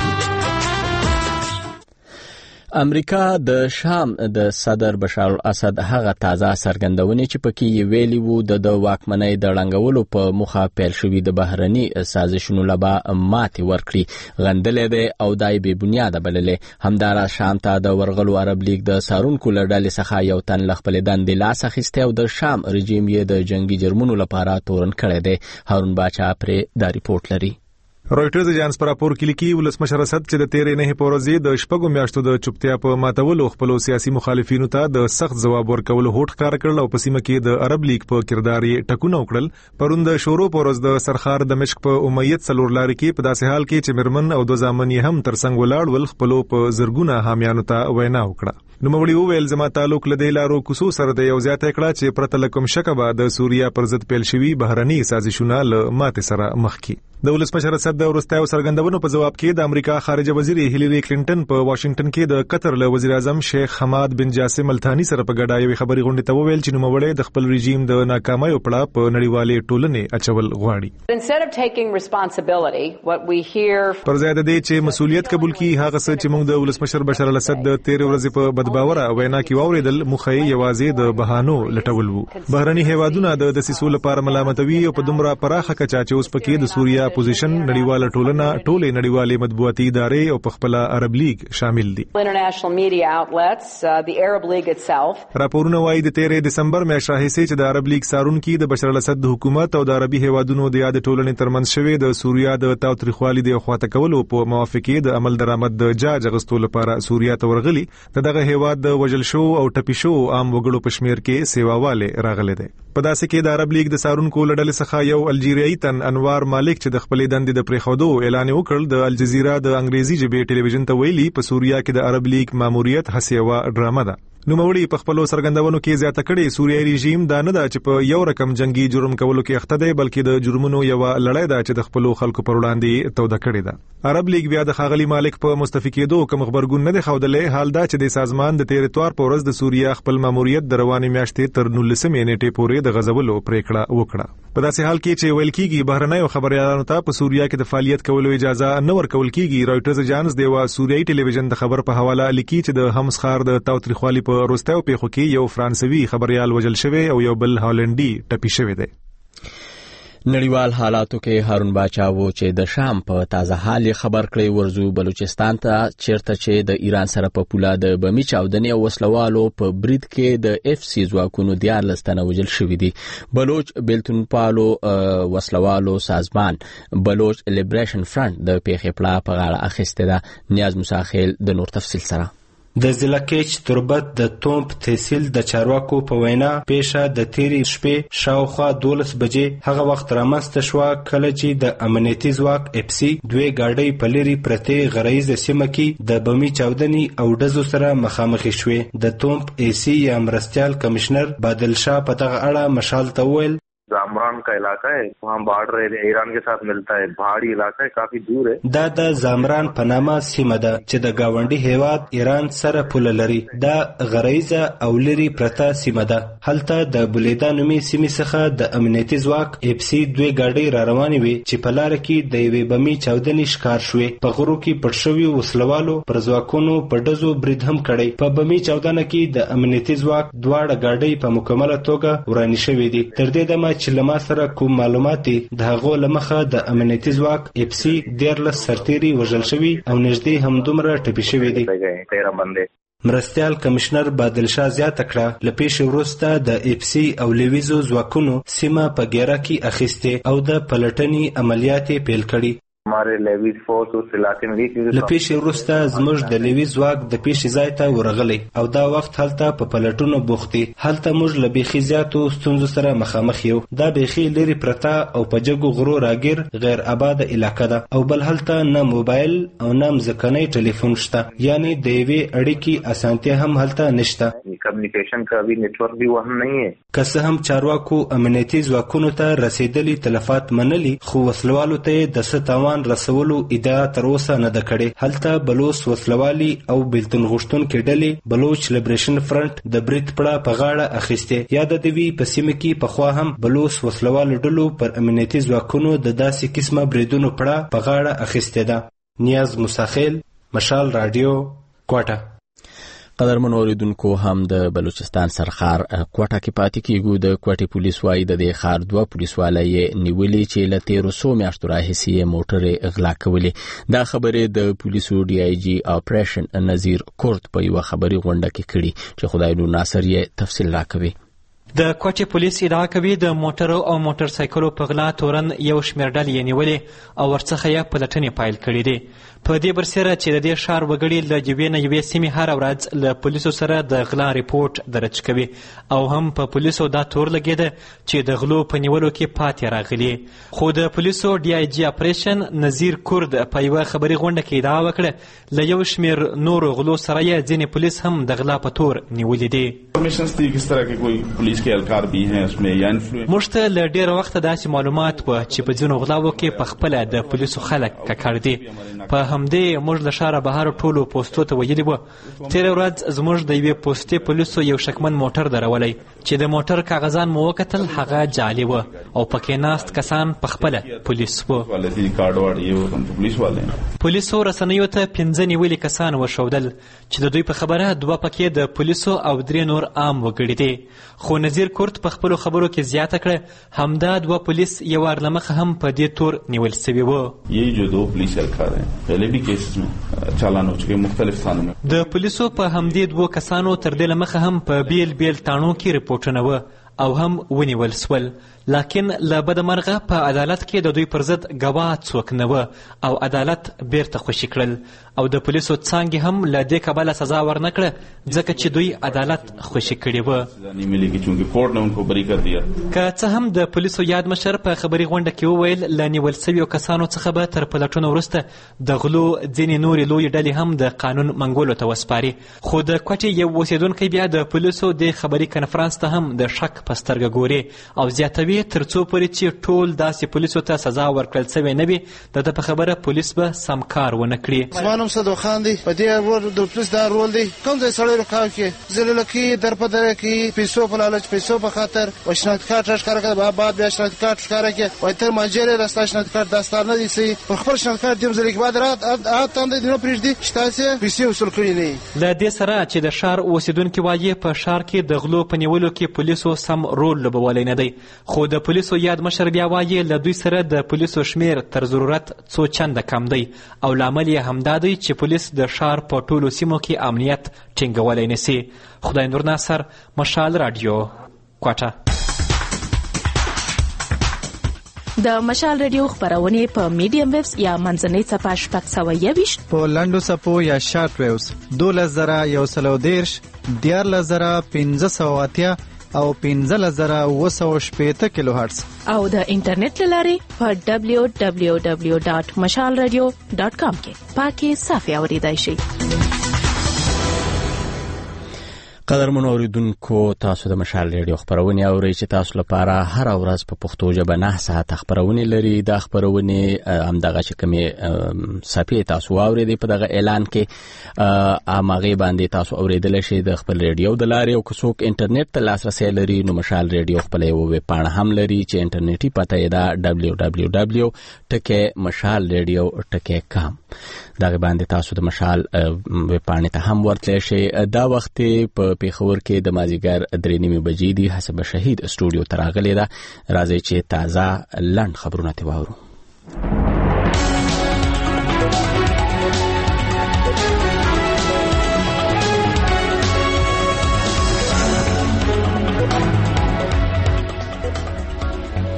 Speaker 1: امریکا د شام د صدر بشار الاسد هغه تازه څرګندونې چې پکې یې ویلي وو د د واکمنۍ د ړنګولو په موخه پیل شوي د بهرني سازشونو لبا ماتې ورکړي غندلې ده او دای بې بنیاده بللې. همداراز شام ته د ورغلو عرب لیگ د سارونکو له ډلې څخه یو تن له خپلې دندې لاس اخیستی او د شام رژیم یې د جنګي جرمونو لپاره تورن کړی دی. هارون باچا پرې دا ریپورټ لري.
Speaker 6: رويټرز اجانس پر راپور کې لیکي ولسمشر اسد چې د تیرې نه په ورځ د شپږو میاشتو د چوپتیا په ماتولو خپل سیاسي مخالفینو ته د سخت ځواب ورکولو هوډ ښکار کړل او په سیمه کې د عرب لیگ په کردار یې ټکونه وکړل. پروند شورو په ورځ د سرخار دمشق په امیت څلور لارې کې په داسې حال کې چې مرمن او د ځامن یې هم ترڅنګ ولاړ ول خپل په زرګونه حامیانو ته وینا وکړه. نوموړي وویل زما تعلق لدی لارو کوسو سره د یو زیاته کړه چې پرته لکم شکه د سوریا پر ضد پیل شوی بهرني سازشونه له ماته سره مخ کی. د ولسمشر اسد د ورستایو څرګندونو په جواب کې د امریکا خارجه وزیر هیلری کلینټن په واشنگټن کې د قطر له وزیر اعظم شیخ حماد بن جاسم الثانی سره په ګډه یوې خبري غونډې ته وویل چې نوموړی د خپل رژیم د ناکامۍ په اړه په نړیوالې ټولنې اچول غواړي.
Speaker 5: Instead of taking responsibility, what we hear
Speaker 6: پر ځای د دې چې مسؤلیت قبول کړي هغه څه چې موږ د ولسمشر بشار الاسد د تیر ورځې په بدباوره وینا کې واوریدل مخه یوازې د بهانو لټول وو. بهرني هیوادونه د دسیسو لپاره ملامتوي او په دومره پراخه کچا چې اوس پکې د سوریا اپوزیشن نړیواله ټولنه ټولې نړیوالې مطبوعاتي ادارې او په خپل عرب لیگ شامل دي.
Speaker 5: international media outlets, uh, the Arab League itself.
Speaker 6: راپورونه وايي د تیرې دسمبر میاشتې راهیسې چې د عرب لیگ سارونکي د بشار الاسد حکومت او د عربي هیوادونو د یاد ټولنې ترمنځ شوې د سوریا د تاوتریخوالي د خواته کولو په موافقې د عمل درآمد د جاج غستو لپاره سوریا ته ورغلي دغه هیواد د وجل شو او ټپي شو عام وګړو په شمیر کې سیواواله راغله ده. په داسې کې د عرب لیگ د سارونکو لړل څخه یو الجیریایي تن انوار مالک چې د خپلې دندې د پریخودو اعلان وکړ د الجزیره د انګریزي ژبې ټلویزیون ته ویلي په سوریا کې د عرب لیگ ماموریت هسیوا ډرامه ده. نوموړي په خپل څرګندونو کې زیاته کړې سوریایي رژیم دا نه ده چې په یو رقم جنگي جرم کولو کې اخته دی بلکې د جرمونو یو لړۍ ده چې د خپل خلکو پر وړاندې توده کړې ده. عرب لیگ بیا د خاغلی مالک په مستفیدو کوم خبرګون نه دی خوندلې حال دا چې د سازمان د تیر اتوار په ورځ د سوریا خپل ماموریت د رواني میاشتې تر نولسمې نیټې پورې د غزولو پریکړه وکړه. په داسې حال کې چې ویل کېږي بهرنیو خبريالانو ته په سوریا کې د فعالیت کولو اجازه نه ورکول کېږي. رويټرز اجانس د یو سوریایي ټلویزیون د خبر په حواله لیکي چې د همسخار د تاوتریخوالي په وروستیو پیښو کې یو فرانسوي خبريال وژل شوی او یو بل هالندي ټپي شوی دی.
Speaker 1: نړیوال حالاتو کې هارون باچا وو چې د شام په تازه حال خبر کړی ورزو بلوچستان ته چیرته چې د ایران سره په پوله د بمی چاودنې او وسلوالو په برید کې د اف سی ځواکونو دیارلس تنه وژل شوي دي. بلوچ بیلتون پالو وسلوالو سازمان بلوچ لیبریشن فرنٹ د پیښې پړه په غاړه اخیسته ده. نیاز مساخیل د نور تفصیل سره
Speaker 4: د ضلعکیچ تربت د تومپ تحصیل د چارواکو په وینا پیښه د تیرې شپې شاوخوا دولس بجې هغه وخت رامنځته شوه کله چې د امنیتي ځواک اف سی دوی ګاډۍ په لرې پرتې غرایزه سیمه کې د بمي چاودنې او ډزو سره مخامخ شوې. د تومپ ای سی یا مرستیال کمشنر بادل شاه په دغه اړه مشال ته وویل
Speaker 3: زامران کا علاقہ ہے وہاں بارڈر ایران کے ساتھ ملتا ہے پہاڑی علاقہ ہے کافی دور ہے.
Speaker 4: دا د زامران په نامه سیمه ده چې د گاونډي هیواد ایران سره پوله لري. دا غرایزه او لري پرته سیمه ده. هلته د بولیدا نومي سیمې څخه د امنیتي ځواک اف سی دوی ګاډۍ را روانې وي چې په لار کې د یوې بمي چاودنې ښکار شوې. په غرو کې پټ شوي وسلوالو پر ځواکونو په ډزو برید هم کړی. په بمي چاودنه کې د امنیتي ځواک دواړه ګاډۍ په مکمله توګه ورانې شوې دي. تر دې دمه چې لما سره کوم معلومات دي د هغو لمخه د امنیتي ځواک اف سی دیرلس سرتیري وژل شوي او نږدې همدومره ټپي شوي دي. مرستيال کمشنر بادل شاه زیاته کړه له پیښې وروسته د اف سي او لویزو ځواکونو سیمه په ګیره کې اخیستې او د پلټنې عملیات یې پیل کړي.
Speaker 3: हमारे Levi's force उस इलाके में
Speaker 4: له پیښې وروسته زموږ د لیوي ځواک د پیښې ځای ته ورغلی او دا وخت هلته په پلټونو بوخت دي. هلته موږ له بیخي زیاتو ستونزو سره مخامخ یو. دا بیخي لرې پرته او په جګو غرو راګیر غیر آباده علاقه ده او بل هلته نه موبایل او نه مځکنی ټلیفون شته، یعنی د یوې اړیکې اسانتیا هم هلته نشته.
Speaker 3: کمیونیکیشن کا بھی نیټورک بھی وهم نه ہے.
Speaker 4: که څه هم چارواکو امنیتي ځواکونو ته رسیدلي تلفات منلي، خو وسلوالو ته د څه تاوان رسولو ادعا تر اوسه نه ده کړې. هلته بلوچ وسلوالي او بیلتون غوښتونکې ډلې بلوچ لیبریشن فرنٹ د برید پړه په غاړه اخیستې. یاد د وی په سیمه کې پخوا هم بلوچ وسلوالو ډلو پر امنیتي ځواکونو د داسې قسمه بریدونو پړه په غاړه اخیستې ده. نیاز موساخیل، مشال رادیو، کوټه.
Speaker 1: قدرمن اوریدونکو، هم د بلوچستان سرخار کوټه کې پاتې کیږو. د کوټې پولیس وايي د دې ښار دوه پولیسوالۍ نیولې چې له تیرو څو میاشتو راهیسې یې موټرې غلا کولې. دا خبرې د پولیسو ډي آی جي اپریشن نظیر کورت په یوه خبري غونډه کې کړي چې خدای نور ناصر یې تفصیل راکوي.
Speaker 16: د کوټې پولیس ادعا کوي د موټرو او موټر سایکلو په غلا تورن یو شمېر ډلې یې نیولې او ورڅخه یې پلټنې پیل کړي دي. په دې برسېره چې د دې ښار وګړي له یوې نه یوې سیمې هره ورځ له پولیسو سره د غلا ریپورټ درج کوي او هم په پولیسو دا تور لګېده چې د غلو په نیولو کې پاتې راغلي. خو د پولیسو ډي آی جي اپریشن نظیر کورد په یوه خبري غونډه کې ادعا وکړه له یو شمېر نورو غلو سره یې ځینې پولیس هم د غلا په تور نیولي دي. موږ ته له ډېره وخته داسې معلومات وه چې په ځینو غلاوو کې په خپله د پولیسو خلک ککړ دي. په همدې موږ له ښاره بهر ټولو پوستو ته ویلي وه. تېره ورځ زموږ د یوې پوستې پولیسو یو شکمن موټر درولی چې د موټر کاغذان مو وکتل، هغه جعلي وه او پکې ناست کسان په خپله پولیس وه. پولیسو رسنیو ته پنځه نیولي کسان وښودل چې د دوی په خبره دوه پکې د پولیسو او درې نور عام وګړي دي. خو نظیر کورت په خپلو خبرو کې زیاته کړه همدا دوه پولیس یو وار له مخه هم په دې تور نیول سوي وو. د پولیسو په همدې دوو کسانو تر دې له مخه هم په بیل بیل تاڼو کې رپورټونه وه او هم ونیول سول، لکن له بده مرغه په عدالت کې د دوی پر ضد ګواه څوک نه وه او عدالت بیرته خوشي کړل او د پولیسو څانګې هم له دې کبله سزا ورنه کړه ځکه چې دوی عدالت خوشي کړې وه. که څه هم د پولیسو یاد مشر په خبري غونډه کې وویل له نیول سویو کسانو څخه به تر پلټنو وروسته د غلو ځینې نورې لویې ډلې هم د قانون منګولو ته وسپاري. خو د کوټې یو اوسېدونکی بیا د پولیسو د خبري کنفرانس ته هم د شک په سترګه ګوري او زیاتوي تر څو پورې چې ټول داسې پولیسو ته سزا ورکړل سوې نه وي د ده په خبره پولیس به سم کار ونه کړي.
Speaker 17: زما نوم صدو خان دی. په دې د پولیس دا رول دی کوم ځای سړی رکاو کې زلله کې در په دره کې پیسو په لالچ پیسو په خاطر و شناخت کارت ښکاره کړه بعد بیا شناخت کارت ښکاره کړه وایي تر ماجرې راستا شناخت کارت داستا نه دي سي پر خپل شناخت کارت دیم ځلې کې بعد رات تاند دي نو پرېږدي چې تاسې پیسې وصول کړي نه.
Speaker 16: له دې سره چې د ښار اوسېدونکي وایي په ښار کې د غلو په نیولو کې پولیسو سم رول لوبولی نه دی. خو د پولیسو یاد مشر بیا وایي له دوی سره د پولیسو شمیر تر ضرورت څو چنده کم دی او لامل یې همدا دی چې پولیس د ښار په ټولو سیمو کې امنیت ټینګولی نسي. خدای نور ناصر، مشال رادیو، کوټه.
Speaker 18: د مشال رادیو خبرونه په میډیم ویوز یا منځنۍ څپه شپږ سوه یویشت،
Speaker 19: په لنډو څپو یا شارټ ویوز دولس زره یو سل او دېرش، دیارلس زره پنځه سوه اتیا او پنځلس زره اوه سوه شپېته کیلو هرتز
Speaker 18: او د انټرنیټ له لارې په ډبلیو ډبلیو ډبلیو ډاټ مشال رادیو ډاټ کام کې پاکي صافي اوریدای شئ.
Speaker 1: قدرمن اوریدونکو، تاسو د مشال ریډیو خبرونه اورئ چې تاسو لپاره هر ورځ په پښتو ژبه نه ساعت خبرونه لري. دا خبرونه همدغه چې کومه صفحه تاسو اوریدئ په دغه اعلان کې اماغه باندې تاسو اوریدل شئ د خپل ریډیو د لارې او که څوک انټرنیټ ته لاسرسي لري نو مشال ریډیو خپل یو ویب پاڼه هم لري چې انټرنیټي پته یې ده دبلیو دبلیو دبلیو ټکي مشال ریډیو ټکي کام. دغه باندې تاسو د مشال ویب پاڼې ته هم ورتلی شئ. دا وخت په پیښور کې د مازیګر درې نیمې بجې دي. حسب شهید استودیو ته راغلې ده. راځئ چې تازه لنډ خبرونه ترې واورو.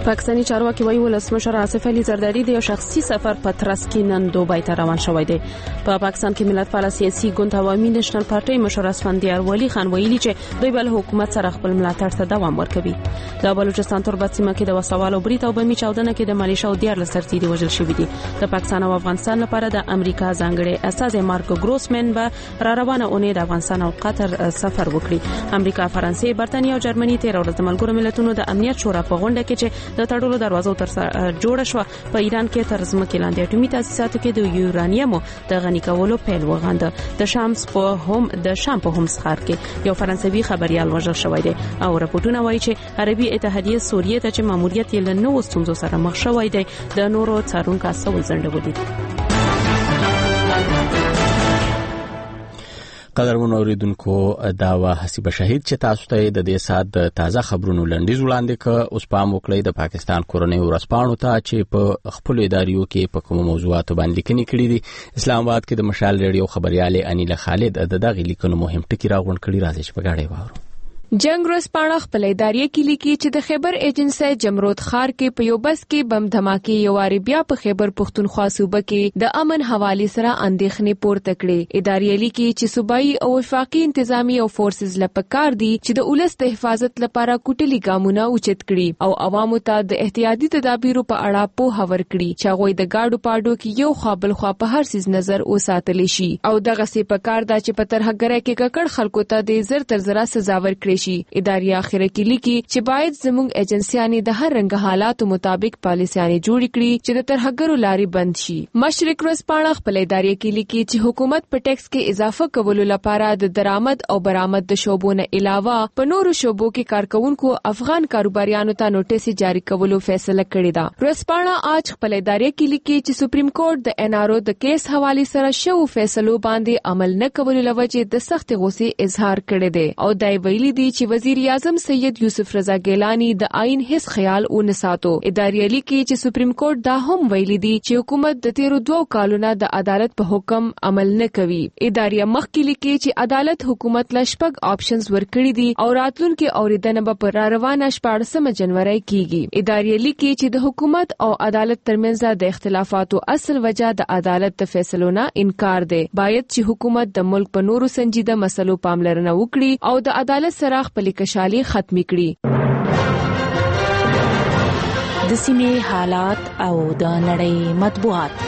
Speaker 2: پاکستاني چارواکي وایي ولسمشر آصف علي زرداری د یو شخصي سفر په ترڅ کې نن دوبۍ ته روان شوی دی. په پاکستان کې ملت پال سیاسي ګوند عوامي نېشنل پارټي مشر اسفندیار ولی خان ویلي چې دوی بل حکومت سره خپل ملاتړ ته دوام ورکوي. د بلوچستان تربت سیمه کې د وسوال او بریټ او بمي چاودنه کې د مالیشیا او دیار لسرتيري وژل شوی دي. د پاکستان او افغانستان لپاره د امریکا ځانګړي استازي مارک ګروسمن به را روانه اونۍ د افغانستان او قطر سفر وکړي. امریکا، فرانسې، برتانیا او جرمني تیر ورځ د ملګرو ملتونو د امنیت شورا په غونډه کې چې د تړلو دروازو تر جوړه شو په ایران کې تر ځمکې لاندې اټومي تاسیساتو کې د یورانیم د غني کولو پیل وغانده. د شامس په هم د شام په هم ښار کې یو فرانسوي خبريال وژل شوی دی او راپورټونه وایي چې عربي اتحادیه سوریه ته چې ماموریت یې له نوو ستونزو سره مخ شوی دی د نورو څارونکو سوال ځنډولې.
Speaker 1: قدرمن اوریدونکو دا وا حسیب شهید چې تاسو ته د دې سات د تازه خبرونو لنډیز وړاندې ک اوس پام وکړئ د پاکستان کورنۍ ورسپانو ته چې په خپل اداریو کې په کوم موضوعاتو باندې لیکنې کړې دي. اسلام آباد کې د مشال ریډیو خبرياله انیل خالد د دغه لیکنو مهم ټکی راغونډ کړي راځي چې په غاړې وارو.
Speaker 20: جنگ ورځپاڼه خپل ادارې کې لیکي چې د خیبر ایجنسی جمرود ښار کې په یو بس کې بم دھماکې یو واری بیا په خیبر پښتونخوا صوبه کې د امن حواله سره اندېښنې پورته کړې. ادارې لیکي چې صوبایي او وفاقي انتظامی او فورسز لپاره دي چې د ولس د حفاظت لپاره کوټلي ګامونه اوچت کړي او عوامو ته د احتیاطي تدابیرو په اړه په هور کړي چې هغه د گاډو پاډو کې یو خپل خوا په هر سیز نظر وساتل شي او دغه سي په کار دا چې په ترهګره کې ککړ خلکو ته د زر تر زرا سزا ورکړي. ادارې اخره کې لیکي چې باید زموږ ایجنسیانې د هر رنګ حالاتو مطابق پالیسیانې جوړې کړي چې د ترهګرو لارې بند شي. مشرق ورځپاڼه خپل ادارې کې لیکي چې حکومت په ټیکس کې اضافه کولو لپاره د درآمد او برآمد د شوبو نه علاوه په نورو شوبو کې کارکونکو افغان کاروباریانو ته نوټیس جاری کولو فیصله کړې ده. ورځپاڼه آج خپل ادارې کې لیکي چې سپریم کورټ د ان آر او د کیس حواله سره شو فیصلو باندې عمل نه کولو لوجه د سخت غوسې اظهار کړی دی او دای ویلي دی چې وزیر اعظم سید یوسف رضا ګیلانی د آئین هیڅ خیال او نساتو. ادارې لیکي چې سپریم کورټ دا هم ویلي دی چې حکومت د تیرو دوه کالونو د عدالت په حکم عمل نه کوي. ادارې مخکې لیکي چې عدالت حکومت له شپږ آپشنز ورکړي دي او راتلونکي اوریدنه به پر روانه شپږم جنوري کیږي. ادارې لیکي چې د حکومت او عدالت ترمنځ د اختلافاتو اصل وجہ د عدالت د فیصلو نه انکار دی. باید چې حکومت د ملک په نورو سنجیده مسلو پاملرنه وکړي او د عدالت سره خپل کشالي ختمي کړي.
Speaker 18: د سیمې حالات او د نړۍ مطبوعات.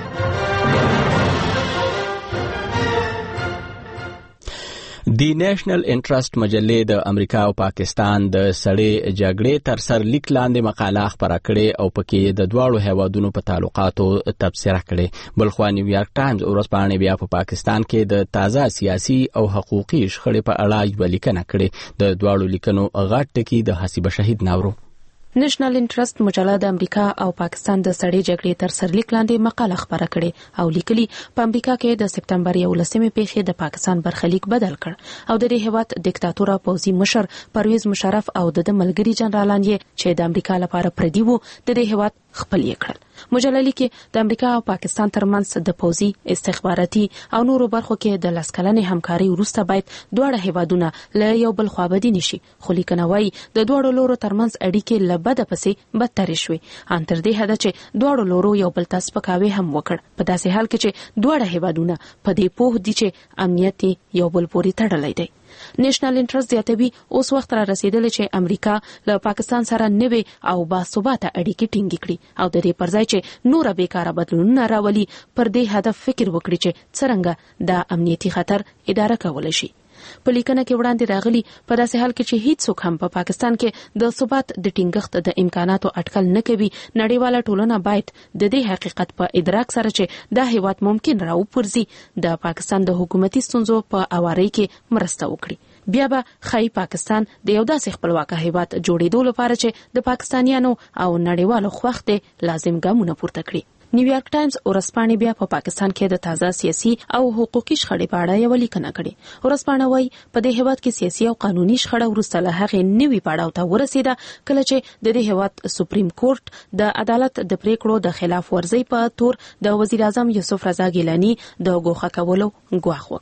Speaker 1: دی نېشنل انټرست مجلې د امریکا او پاکستان د سړې جګړې تر سر لیک لاندې مقاله خبره کړې او پکې د دواړو هیوادونو په تعلقاتو تبصره کړې. بلخوا نیویارک ټایمز ورځپاڼې بیا په پاکستان کې د تازه سیاسي او حقوقي شخړې په اړه یو لیکنه کړې. د دواړو لیکنو غټ ټکی د حسیب شهید ناورو.
Speaker 2: نېشنل انټرست مجله د امریکا او پاکستان د سړې جګړې تر سرلیک لاندې مقاله خبره کړې او لیکلي په امریکا کې د سپتمبر یولسمې پیښې د پاکستان برخلیک بدل کړ او د دې هیواد ډیکټاتور پوځي مشر پرویز مشرف او د ملګری جنرالان یې چې د امریکا لپاره پردي وو د دې هیواد خپل یې کړل. مجله لیکي د امریکا او پاکستان ترمنځ د پوځي استخباراتي او نورو برخو کې د لسکلنې همکاري وروسته باید دواړه هیوادونه له یو بل خوا بدی نشي. خو لیکنه وايي د دواړو لورو ترمنځ اړیکې له بده پسې بدتر شوي ان تر دې حد چې دواړو لورو یو بل ته سپکاوی هم وکړ په داسې حال کې چې دواړه هیوادونه په دې پوه دي چې امنیت یو بل پورې تړلی دی. نېشنل انټرست زیاتوي اوس وخت را رسیدلی چې امریکا له پاکستان سره نوې او باثباته اړیکې ټینګې کړي او د دې پر ځای چې نور بیکاره بدلونونه راولي پر دې هدف فکر وکړي چې څرنګه د امنیتي خطر اداره کولای شي. په لیکنه کې وړاندې راغلي په داسې حال کې چې هیڅ څوک هم په پاکستان کې د ثبات د ټینګښت د امکاناتو اټکل نه کوي. نړیواله ټولنه باید د دې حقیقت په ادراک سره چې دا هیواد ممکن راوپرځي د پاکستان د حکومتي ستونزو په اوارۍ کې مرسته وکړي. بیا به خای پاکستان د یو داسې خپلواک هیواد جوړېدو لپاره چې د پاکستانیانو او نړیوالو خوښته لازم ګامونه پورته کړي. نیویارک ټایمز ورځپاڼې بیا په پاکستان کې د تازه سیاسي او حقوقي شخړې په اړه یو لیکنه کړې. ورځپاڼه وايي په دې هیواد کې سیاسي او قانوني شخړه وروسته له هغې نوي پړاو ته ورسېده کله چې د دې هیواد سپریم کورټ د عدالت د پریکړو د خلاف ورزي په تور د وزیر اعظم یوسف رضا ګیلانی د ګوښه کولو ګواښ وکړ.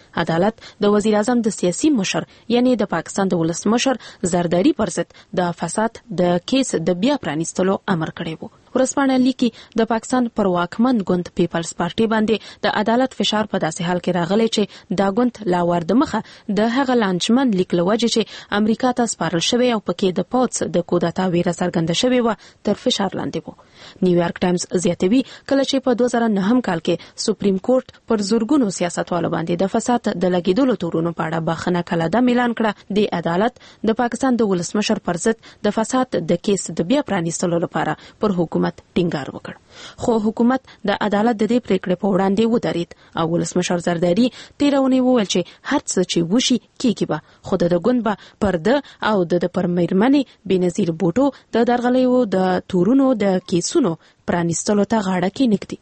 Speaker 2: عدالت د وزیر اعظم د سیاسي مشر یعنی د پاکستان د ولسمشر زرداری پر ضد د فساد د کیس د بیا پرانیستلو امر کړی وو. ورسپانه لیکي د پاکستان پر واکمن ګوند پیپلز پارټي باندې د عدالت فشار په داسې حال کې راغلی چې دا ګوند لا ورده مخه د هغه لانچمن لیک لوجه چې امریکا ته سپارل شوی او پکې د پوتس د کودتا ویره څرګنده شوی و تر فشار لاندې وو. نیویارک ټایمز زیاتوي کله چې په دوه زره نه کال کې سپریم کورټ پر زورګونو سیاستوالو باندې د فساد د لګیدلو تورونو په اړه بخښنه کړه د اعلان کړه. د عدالت د پاکستان د ولسمشر پر ضد د فساد د کیس د بیا پرانیستلو لپاره پر حکومت ټینګار وکړ. خو حکومت د عدالت د دې پریکړې په وړاندې ودرید او ولسمشر زرداری تیرونی وویل چې هر څه چې وشي کیږي به خو د ګوند به پرده او د پرمیرمنې بنظیر بوټو د درغلیو د تورونو د کیسونو پرانیستلو ته غاړه کې نږدي.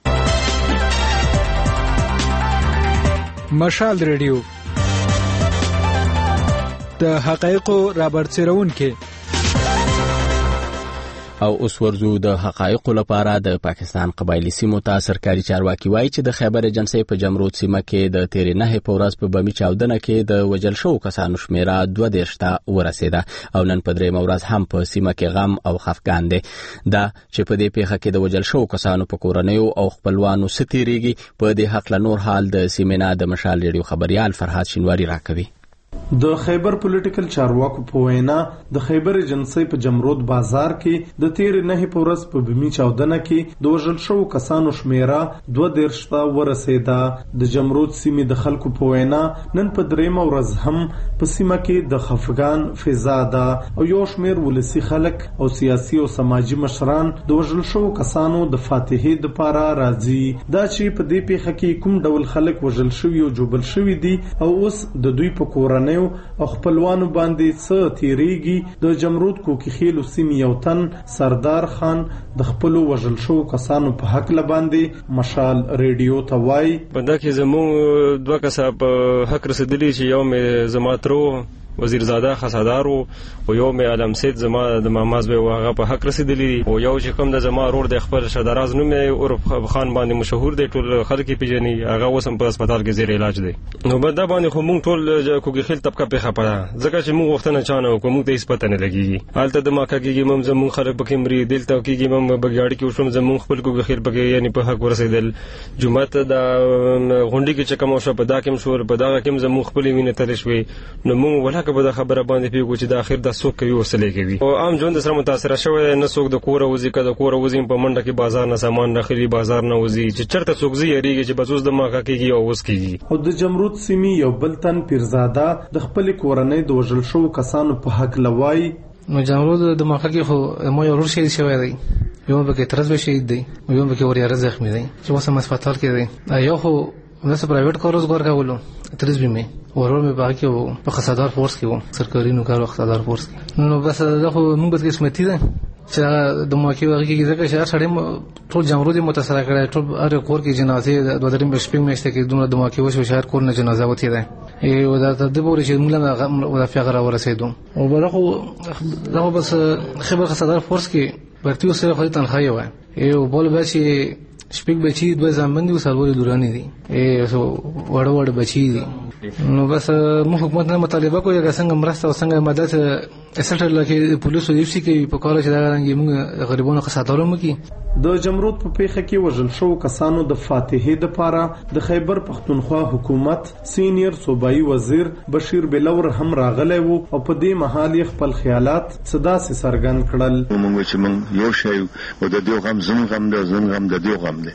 Speaker 9: مشال ریډیو د حقایقو رابرسېرون کې
Speaker 1: او اوس ورزو د حقایقو لپاره د پاکستان قبایلی سیمو ته سرکاري چارواکي وایي چې د خیبر ایجنسۍ په جمرود سیمه کې د تیرې نهې په ورځ په بمي چاودنه کې د وژل شوو کسانو شمیره دوه دېرش ته ورسېده او نن په درېیمه ورځ هم په سیمه کې غم او خفګان دی. دا چې په دې پیښه کې د وژل شوو کسانو په کورنیو او خپلوانو څه تیریږي په دې هکله نور حال د سیمې نه د مشال ریډیو خبریال فرهاد شینواري راکوي.
Speaker 21: د خیبر پولیټیکل چارواکو په وینا د خیبر ایجنسۍ په جمرود بازار کې د تیر نه په ورځ په بمی چاودنه کې د وژل شوو کسانو شمیره دوه دېرش ته ورسېده. د جمرود سیمې د خلکو په وینا نن په دریمه ورځ هم په سیمه کې د خفګان فضا ده او یو شمیر ولسی خلک او سیاسي او سماجی مشران د وژل شوو کسانو د فاتحې لپاره راځي. دا چې په دې پیښه کې کوم ډول خلک وژل شوي او جوبل شوي دي او اوس د دوی په کورنۍ او خپلوانو باندې څه تیریږي. د جمرود کوکي خیلو سیمې یو تن سردار خان د خپل وژل شوو کسانو په حق لباندې مشال ریډیو ته وایي
Speaker 22: بنده کې زموږ دوه کسه په حق رسیدلی چې یو مې زماترو وزیر زاده خسادارو او یو مې علم سید زما د ماماز به واغه په حق رسیدلی او یو چې کوم د زما رور د خپل شدراز نوم یې او خان باندې مشهور دی ټول خلک پیژني هغه اوسم په هسپتال کې زیر علاج دی. نو بد باندې خو مونږ ټول کوګي خل طبقه په خپه ځکه چې مونږ وختونه چانه کوم ته هیڅ پته نه لګي حالت د ماکه کې مم زمون خلک پکې مري دلته کې مم بګیاړي کې وشم زمون خپل کوګي خل پکې یعنی په حق ورسېدل جمعه د غونډي کې چې کوم شو په دا کې شو په دا کې زمون خپل وینې تل شوي نو مونږ ولا په د خبره باندې پیګو چې د اخر د سوق کوي وسلې کوي او عام ژوند سره متاثر شوی نه سوق د کور وزي کده کور وزي په منډه کې بازار نه سامان راخلي بازار نه وزي چې چرته سوق زی یریږي چې بسوس د ماکه کېږي او وس کېږي.
Speaker 21: او د جمرود سیمې یو بلتن پیرزاده د خپل کورنۍ د وژل شوو کسانو په حق لوي.
Speaker 23: نو جمرود د ماکه کې خو مو یو ور شي شوی دی یو به کې ترز به شهید دی یو به کې وریا زخمی دی چې وسه هسپتال کې دی یو خو نو پرایویټ کار روزګار کولو ترز به مې ورور مې باقي وو په خسادار فورس کې وو سرکاري نوکر خسادار فورس کې نو بس دا خو موږ به قسمتي ده چې د موکي وږي کې ځکه چې سړی ټول جمهوریت متاثر کړي ټول هر کور کې جنازې د دریم شپږ میاشتې کې دوه د موکي وشو شهر کور نه جنازه وتی ده ای ودا ته د بوري چې موږ ودا فقره ورسېدو او بل خو دا بس خبر خسادار فورس کې ورته سره خو تنخواه وای ای بول به چې شپږ بچي دوه ځامن دي سالوري دوراني دي ای سو وړ وړ بچي دي نو بس مو حکومت نه مطالبه کوي چې څنګه مرسته او څنګه مدد اسټر لکه پولیسو دیفسي کې په کال چې دا رنګ موږ غریبانو خسادارو مو کې.
Speaker 21: د جمرود په پیښه کې وژل شو کسانو د فاتحې لپاره د خیبر پختونخوا حکومت سینیئر صوبایي وزیر بشیر بلور هم راغلی وو او په دې مهال یې خپل خیالات صدا سي سرګن کړل.
Speaker 24: موږ چې موږ یو شی او د دې غم زموږ غم د زموږ غم د دې غم دی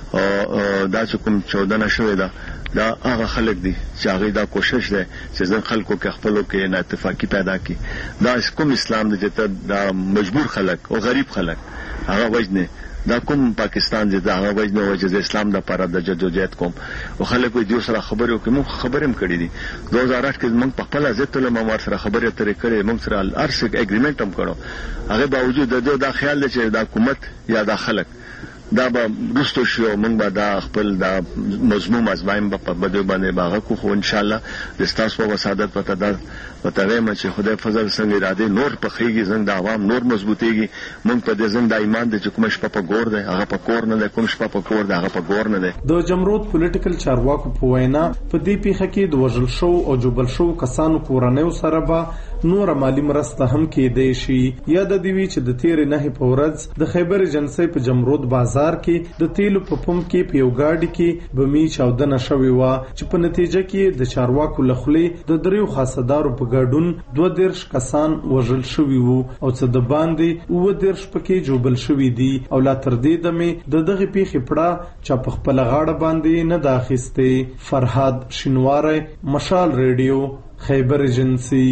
Speaker 24: او دا چې کوم چودنه شوې ده دا هغه خلک دي چې هغه دا کوشش ده چې ځن خلکو کې خپلو کې نه اتفاقی پیدا کړي. دا کوم اسلام دی چې دا مجبور خلک او غریب خلک هغه وجنه دا کوم پاکستان دی دا هغه وجنه وجه د اسلام د لپاره د جدوجہد کوم او خلکو دې سره خبرو کې موږ خبرېم کړې دي دوه هزار آټ کې موږ په خپل ځت له مامور سره خبرې ترې کړې موږ سره ارسک اګریمنت هم کړو هغه باوجود د دا خیال چې د حکومت یا د خلک دا به رستو شو موږ به دا خپل دا مضمون ازمایم په بده باندې باغ کو خو ان شاء الله د ستاسو په وسادت پته دا پته ما چې خدای فضل څنګه اراده نور په خيږي زنګ د عوام نور مضبوطيږي موږ په دې زنګ د ایمان د کوم شپه په ګور دی هغه په کور نه کوم شپه په کور دی هغه په ګور نه دی.
Speaker 21: د جمرود پولیټیکل چارواکو په وینا په دې پیښه کې د وژل شو او جوبل شو کسانو کورنیو سره به نور مالی مرسته هم کېدای شي. یا د دوی چې د تیر نه په ورځ د خیبر ایجنسی په جمرود بازار کې د تیلو په پمپ کې په یو گاډي کې بمي چاودنه شوې و چې په نتیجه کې د چارواکو لخلې د دریو خاصدارو په ګډون دوه دیرش کسان وژل شوي وو او څه د باندې اووه دیرش پکې جوبل شوي دي او لا تر دې دمې د دغه پیښې پړه چا په خپل غاړه باندې نه دا اخیستې. فرهاد شینواری، مشال ریډیو، خیبر ایجنسی.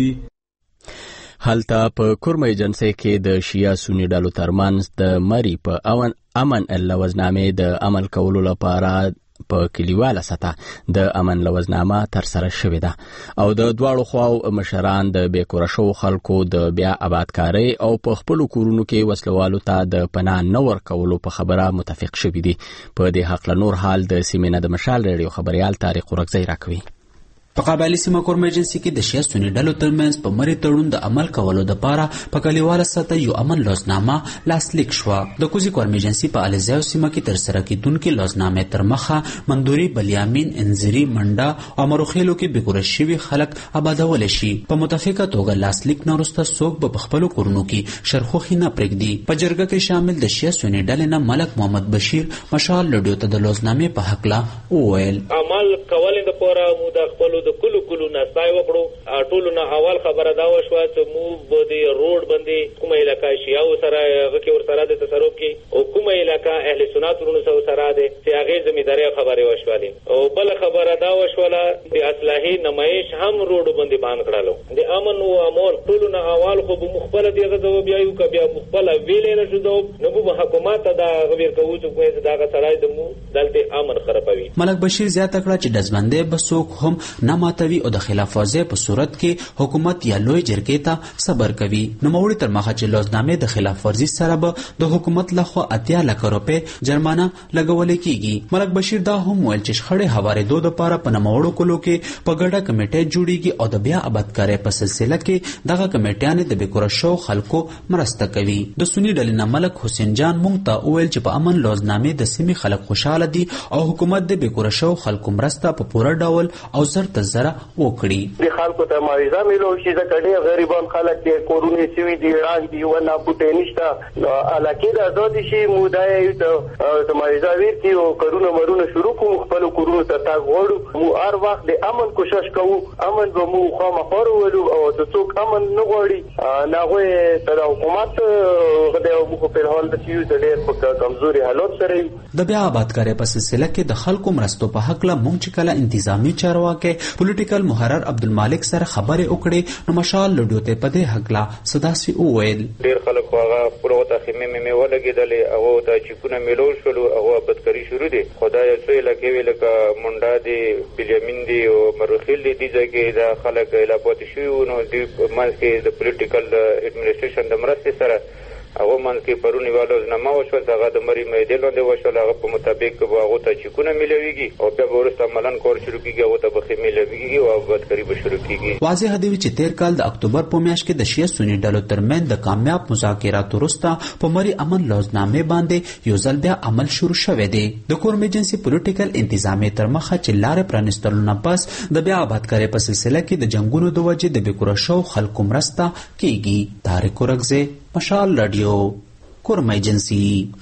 Speaker 1: هلته په کورم ایجنسی کې د شیا سونی ډلو ترمنځ د مری په اون امن لوزنامې د عمل کولو لپاره په کلیواله سطح د امن لوزنامه تر سره شوې ده او د دواړو خواو مشران د بیکوره شو خلکو د بیا آبادکاري او په خپل کورونو کې وسلوالو ته د پناه نه ورکولو په خبره متفق شوي دي. په دې حق له نور حال د سیمینه د مشال ریډیو خبريال طارق ورکزی راکوي.
Speaker 7: په قبایلی سیمه کورم ایجنسی کې د شیا سونی ډلو ترمنځ په مری تړون د عمل کولو لپاره په کلیواله سطح یو امن لوزنامه لاسلیک شو. د کوزي کورم ایجنسی په الیزاو سیمه کې تر سره کېدونکې لوزنامه تر مخه مندوري، بلیامین، انزری، منډه او مروخیلو کې بیګور شوي خلک آبادول شي. په متفقه توګه لاسلیک نه وروسته څوک به په خپلو کورونو کې شرخوخي نه پرېږدي. په جرګه کې شامل د شیا سونی ډلې نه ملک محمد بشیر مشال ریډیو ته د لوزنامې په حقله وویل
Speaker 8: عمل کول د پوره مو د خپل د کلو کلو نسای وکړو. ټولو نه اول خبره دا وشوه چې مو د روډ باندې کومه علاقه شیعو سره هغه کې ور سره د تصرف کې او کومه علاقه اهل سنت ورونو سره ده چې هغه زمینداری خبره وشوالي. او بل خبره دا وشوله د اصلاحي نمایش هم روډ باندې باندې کړلو. د امن او امور ټولو نه اول خو به مخبل دیغه ځو بیا یو ک بیا مخبل ویلې نشو دو نو به حکومت دا غویر کوو چې کوی دا سره د مو دلته امن خرابوي.
Speaker 7: ملک بشیر زیاته کړه چې دزمنده بسوک هم نه ماتوي او د خلاف ورزۍ په صورت کې حکومت یا لوی جرګې ته صبر کوي. نوموړي تر مخه چې لوزنامې د خلاف ورزۍ سره به د حکومت لخوا اتیا لک روپۍ جرمانه لګول کیږي. ملک بشیر دا هم ویل چې شخړې هوارېدو دپاره په نوموړو کلو کې په ګډه کمیټې جوړیږي او د بیا آبادکارۍ په سلسله کې دغه کمیټیانې د بیکوره شو خلکو مرسته کوي. د سنی ډلې نه ملک حسین جان مونږ ته وویل چې په امن لوزنامې د سیمې خلک خوشحاله دي او حکومت د بیکوره شو خلکو مرسته په پوره ډول او زر تر زره وکړي.
Speaker 10: د خلکو ته معاوضه ملو شي ځکه ډېر غریبان خلک دي کورونه سوي دي ران دي ونه بوټي نشته نو علاقې د آزاد شي مودای ته معاوضه ورکړي او کارونه مرونه شروع کوو خپل کورونو ته تاګ وړو. مو هر وخت د امن کوشش کوو امن به مو خامخا ولو او د څوک امن نه غواړي نه غوي تر حکومت غوډه مو په حال د سیو د ډېر په کمزوري حالت سره
Speaker 7: د بیا آبادکارۍ په سلسله کې د خلکو مرستو په حق له مونږ چې کله انتظامی چارواکي پولیټیکل محرر عبدالمالک سره خبرې وکړې نو مشال لډیو ته په دې حق لا صداسي وویل.
Speaker 8: ډېر خلک هغه پوره ته خیمه مې ولګېدلې او ته چې کونه ملو شول او آبادکاري شروع دي. خدای څه لکه ویل ک منډه دي بلیامین دي او مروخیل دي ځکه دا خلک علاقات شو نو د مانس کې د پولیټیکل اډمنسټریشن د مرستې سره هغه من کې پرونی والو زنامه وشول هغه د مری مېدل باندې وشول هغه په مطابق هغه ته چې کونه ملويږي او بیا ورسته عملاً کور شروع کیږي او ته به ملويږي او آبادکاري به شروع کیږي.
Speaker 7: واضح دی چې تیر کال د اکتوبر په میاشت کې د شیا سونی ډلو ترمن د کامیاب مذاکراتو وروسته په مری امن لوزنامې باندې یو ځل بیا عمل شروع شوه دی. د کورم ایجنسی پولیټیکل انتظامی تر مخه چې لارې پرانستلو نه پس د بیا آبادکارۍ په سلسله کې د جنگونو د وجې د بیکوره شو خلکو مرسته کیږي. طارق ورکزی، مشال رادیو، کورم ایجنسی.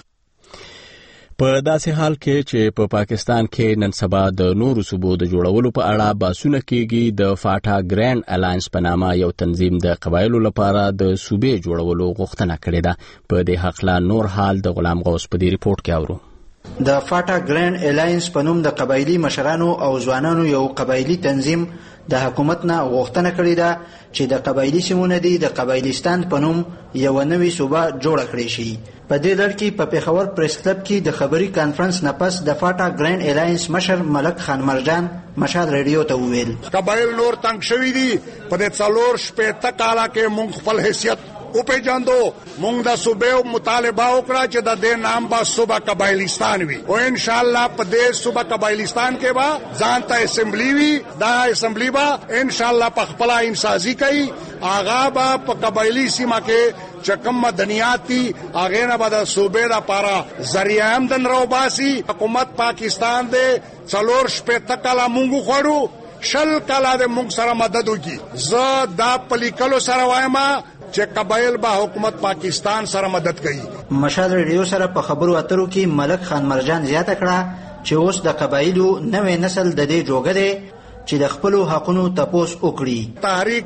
Speaker 1: په داسې حال کې چې په پا پاکستان کې نن سبا د نورو صوبو د جوړولو په اړه باسونه کېږي، د فاټا ګرینډ الاینس په نامه یو تنظیم د قبایلو لپاره د صوبې جوړولو غوښتنه کړې ده. په دې حقله نور حال د غلام غوث په دې ریپورت کې اورو.
Speaker 11: د فاټا ګرینډ الاینس په نوم د قبایلی مشرانو او ځوانانو یو قبایلی تنظیم د حکومت نه غوښتنه کړې ده چې د قبایلی سیمونه دي د قبایلستان په نوم یو نوې صوبه جوړه کړې شي. په دې لړ کې په پیښور پریس کلب کې د خبري کانفرنس نه پس د فاټا ګرینډ الاینس مشر ملک خان مرجان مشال ریډیو ته وویل
Speaker 25: قبایل نور تنگ شوي دي. په دې څلور شپېته کاله کې موږ خپل حیثیت
Speaker 12: او په جاندو مونږ د صوبې مطالبه وکړه چې د دې نام با صوبه قبایلستان وي او ان شاء الله په دې صوبه قبایلستان کې با ځان ته اسمبلی وي دا اسمبلی با ان شاء الله په خپل انسازي کوي آغا با په قبایلی سیمه کې چې کوم مدنیاتي هغه نه به د صوبې لپاره ذریعہ آمدن راوباسي. حکومت پاکستان دې څلور شپېته کاله مونږ خوړو شل کاله دې مونږ سره مدد وکړي. زه دا پلیکلو سره وایم چې قبایل با حکومت پاکستان سره مدد کوي.
Speaker 11: مشال ریډیو سره په خبرو اترو کې ملک خان مرجان زیاته کړه چې اوس د قبایلو نوې نسل د دې جوګه دی چې د خپل حقونو تپوس وکړي.
Speaker 12: تحریک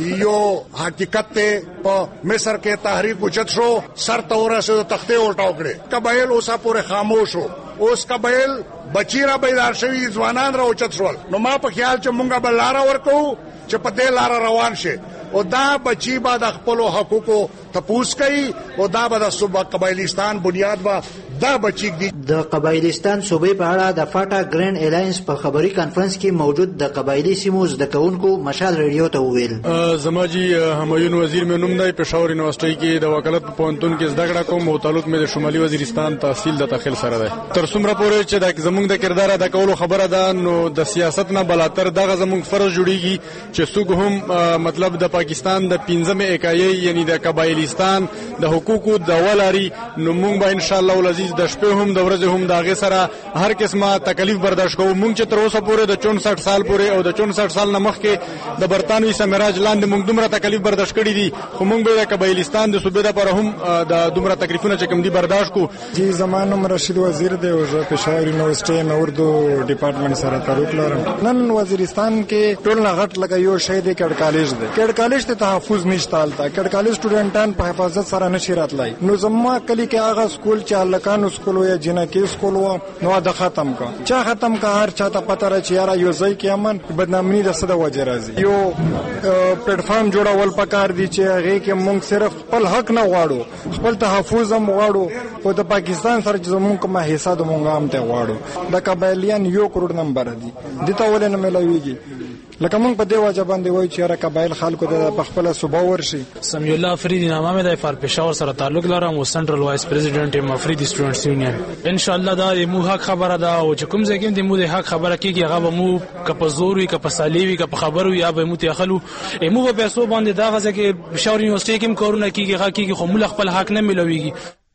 Speaker 12: یو حقیقت ته په مصر کې تحریک اوچت شو سر ته ورسېد تختې ولټاو کړې. قبایل اوسه پورې خاموش شو. اوس قبایل بچی را بیدار شوي ځوانان را اوچت شول. نو ما په خیال چې مونږه به لاره ورکو چې په دې لاره روان شي او دا بچی با د خپل حقوقو تپوس کوي او دا به د صوبه قبایلستان بنیاد با دا بچی دی.
Speaker 11: د قبایلستان صوبې په اړه د فاټا ګرینډ الاینس په خبري کانفرنس کې موجود د قبایلی سیمو زده کوونکو مشال ریډیو ته وویل
Speaker 13: زماجی همایون وزیر مې نوم دی پېښور یونیورسيټي کې د وکالت په پوهنتون کې زده کړه کوم او تعلق مې د شمالي وزیرستان تحصیل د تخیل سره دی. تر څومره پورې چې د زمونږ د کردار ادا کولو خبره ده نو د سیاست نه بلاتر دغه زمونږ فرض جوړیږي چې څوک هم مطلب د پاکستان د پنځمه اکایي یعنی د قبایلستان د حقوقو د ولاري نو مونږ به ان شاء الله العزیز د شپې هم د ورځې هم دغه سره هر قسمه تکلیف برداشت کوو. مونږ چې تر اوسه پورې د چونسټ سال پورې او د چونسټ سال نه مخکې د برتانوي سمراج لاندې مونږ دومره تکلیف برداشت کړی دي خو مونږ به د قبایلستان د صوبې لپاره هم د دومره تکلیفونه چې کوم دي برداشت کو.
Speaker 14: جی زمانم رشید وزیر دی او زه پېښور یونیورسيټي نو اردو ډپارټمنټ سره تعلق لرم. نن وزیرستان کې ټول نه غټ لګا یو شی دی کډ کالج دی. کډ کالج ته تحفظ نشته الته کډ کالج سټوډنټان په حفاظت سره نشي راتلای. نو زما کلی کې هغه سکول چې الکانو سکول یا جنکې سکول و نو دا ختم کا چا ختم کا هر چا ته پته را چې یاره یو ځای کې امن بدنامي د صد وجه راځي. یو پلیټ فارم جوړول پکار دي چې هغه کې موږ صرف خپل حق نه غواړو خپل تحفظ هم غواړو او د پاکستان سره چې موږ کومه حصہ د موږ هم ته غواړو. د قبایلیان یو کروڑ نمبر دي دته ولې نه ملويږي لکه موږ په دې وجه باندې وایو چې را قبایل خلکو د خپل صوبه ورشي.
Speaker 15: سمیع الله افریدی نامه مې د فار پېښور سره تعلق لرم او سنټرل وایس پریزیډنټ یم افریدی سټوډنټس یونین. ان شاء الله دا مو حق خبره ده او چې کوم ځای کې د مو د حق خبره کیږي هغه به مو کپزوري کپسالیوي کپ خبرو یا به مو ته خلو مو په پیسو باندې دا غزه کې پېښور یونیورسيټي کې کارونه کیږي هغه کیږي خو مول خپل حق نه ملويږي.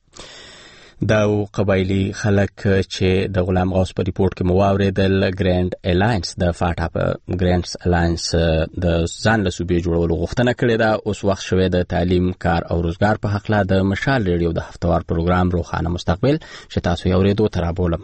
Speaker 1: دا قبایلی خلک چې د غلام غوث په ریپورت کې مواوریدل ګرینډ الاینس د فاټا په ګرینډ الاینس د ځان له صوبې جوړولو غوښتنه کړې ده. اوس وخت شوی د تعلیم کار او روزګار په حق له د مشال ریډیو د هفتوار پروګرام روخانه مستقبل چې تاسو یې اورېدو ته رابولم.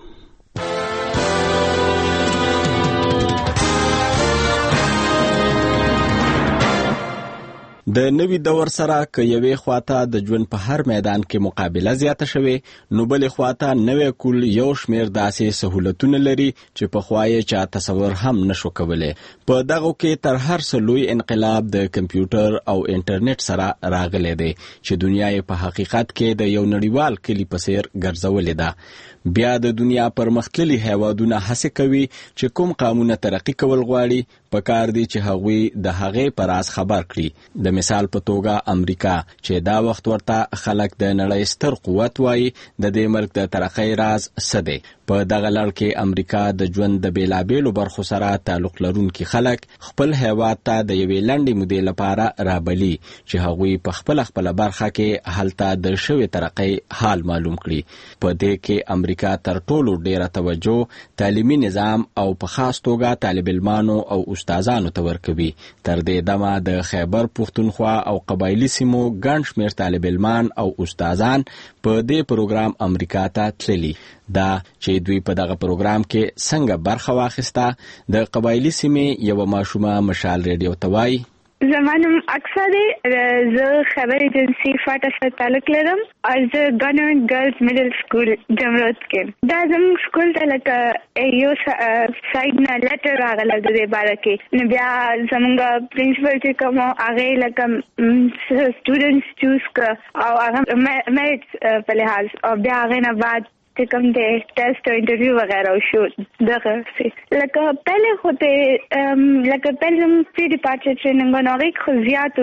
Speaker 1: د نوي دور سره که یوې خواته د ژوند په هر میدان کې مقابله زیاته شوي نو بلې خواته نوې کول یو شمیر داسې سهولتونه لري چې په خوایې چا تصور هم نشو کولی. په دغه کې تر هر څه لوی انقلاب د کمپیوټر او انټرنیټ سره راغلی دی چې دنیا یې په حقیقت کې د یو نړیوال کلی په څیر ګرځولې ده. بیا د دنیا پرمختللي هیوادونه هڅه کوي چې کوم قانون ترقی کول غواړي په کار دي چې هغوی د هغې پر راز خبر کړي. د مثال په توګه امریکا چې دا وخت ورته خلک د نړۍ ستر قوت وایي د دې ملک د ترقۍ راز څه دی. په دغه لړ کې امریکا د ژوند د بیلابیلو برخو سره تعلق لرونکي خلک خپل هیواد ته د یوې لنډې مودې لپاره رابلي چې هغوی په خپل خپل برخه کې هلته د شوې ترقۍ حال معلوم کړي. په دې کې امریکا تر ټولو ډیره توجه تعلیمي نظام او په خاص توګه طالب علمانو او استادانو ته ورکوي. تر دې دمه د خیبر پښتونخوا او قبایلی سیمو ګڼ شمېر طالب علمان او استادان په دې پروګرام امریکا ته تللي. دا چې دوی په دغه پروګرام کې څنګه برخه واخیسته د قبایلی سیمې یو ماشومه مشال ریډیو ته وایي.
Speaker 25: زمانم اکثر زه خبر ایجنسی فاټا سره تعلق لرم او زه ګورنمنت ګرلز میډل سکول جمرود کې. دا زموږ سکول ته لکه یو سایډ نه لیټر راغلی د دې باره کې. نو بیا زموږ پرنسپل چې کوم هغې لکه سټوډنټس چوز کړه او هغه میرټس په لحاظ او بیا هغې نه بعد چې کوم دی ټیسټ او انټرویو وغیره وشو. دغه لکه پهلې خو ته لکه پهلې زموږ پری ډیپارچر ټریننګ نو هغې خو زیات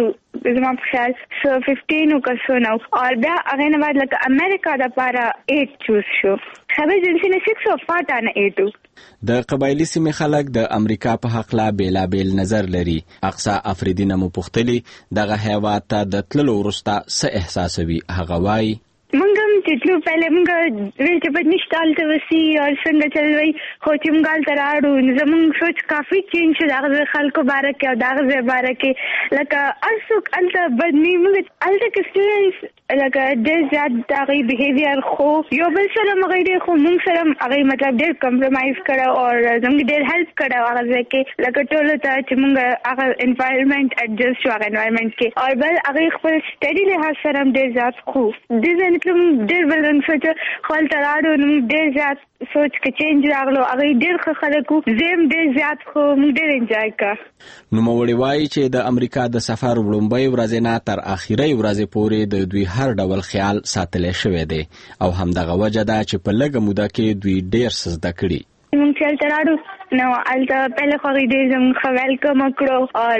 Speaker 25: زما په خیال سو پنځه کسونه او بیا هغه نه بعد لکه امریکا د پاره اټ چوز شو خبر جنسي نه سکس او پاټه نه اټو.
Speaker 1: د قبایلی سیمې خلک د امریکا په حق لا بیلابیل نظر لري. اقصا افریدی نه مو پوښتلي دغه هیواد ته د تللو وروسته څه احساسوي. هغه وایي
Speaker 25: مونږ هم چې تلو پهله مونږ ویل چې بد نشته هلته وسي او څنګه چلوي خو چې مونږ هلته راړو نو زمونږ سوچ کافي چینج شو د هغه خلکو باره کې او د هغه ځای باره کې لکه هر څوک هلته بد نه مونږ هلته کې سټوډنټس لکه ډېر زیات د هغوی بهیویر خو یو بل سره هم هغوی ډېر خو مونږ سره هم هغوی مطلب ډېر کمپرومایز کړی او زموږ ډېر هیلپ کړی هغه ځای کې لکه ټولو ته چې مونږ هغه انوایرمنټ اډجسټ شو هغه انوایرمنټ کې او بل هغوی خپل سټډي لحاظ سره هم ډېر زیات خو دې ځای مطلب مونږ ډېر بل رنګ سوچ خو هلته راړو نو مونږ ډېر زیات سوچ کې چینج راغلو هغوی ډېر ښه خلک وو زه هم ډېر زیات خو مونږ ډېر انجوای کړه.
Speaker 1: نوموړي وایي چې د امریکا د سفر وړومبۍ ورځې نه تر اخري ورځې پورې د دوی هر ډول خیال ساتلی شوی دی او همدغه وجه ده چې په لږه موده کې دوی ډېر څه زده کړي.
Speaker 25: مونږ چې هلته راړو نو هلته پهله خو هغوی ډېر زموږ ښه ویلکم وکړو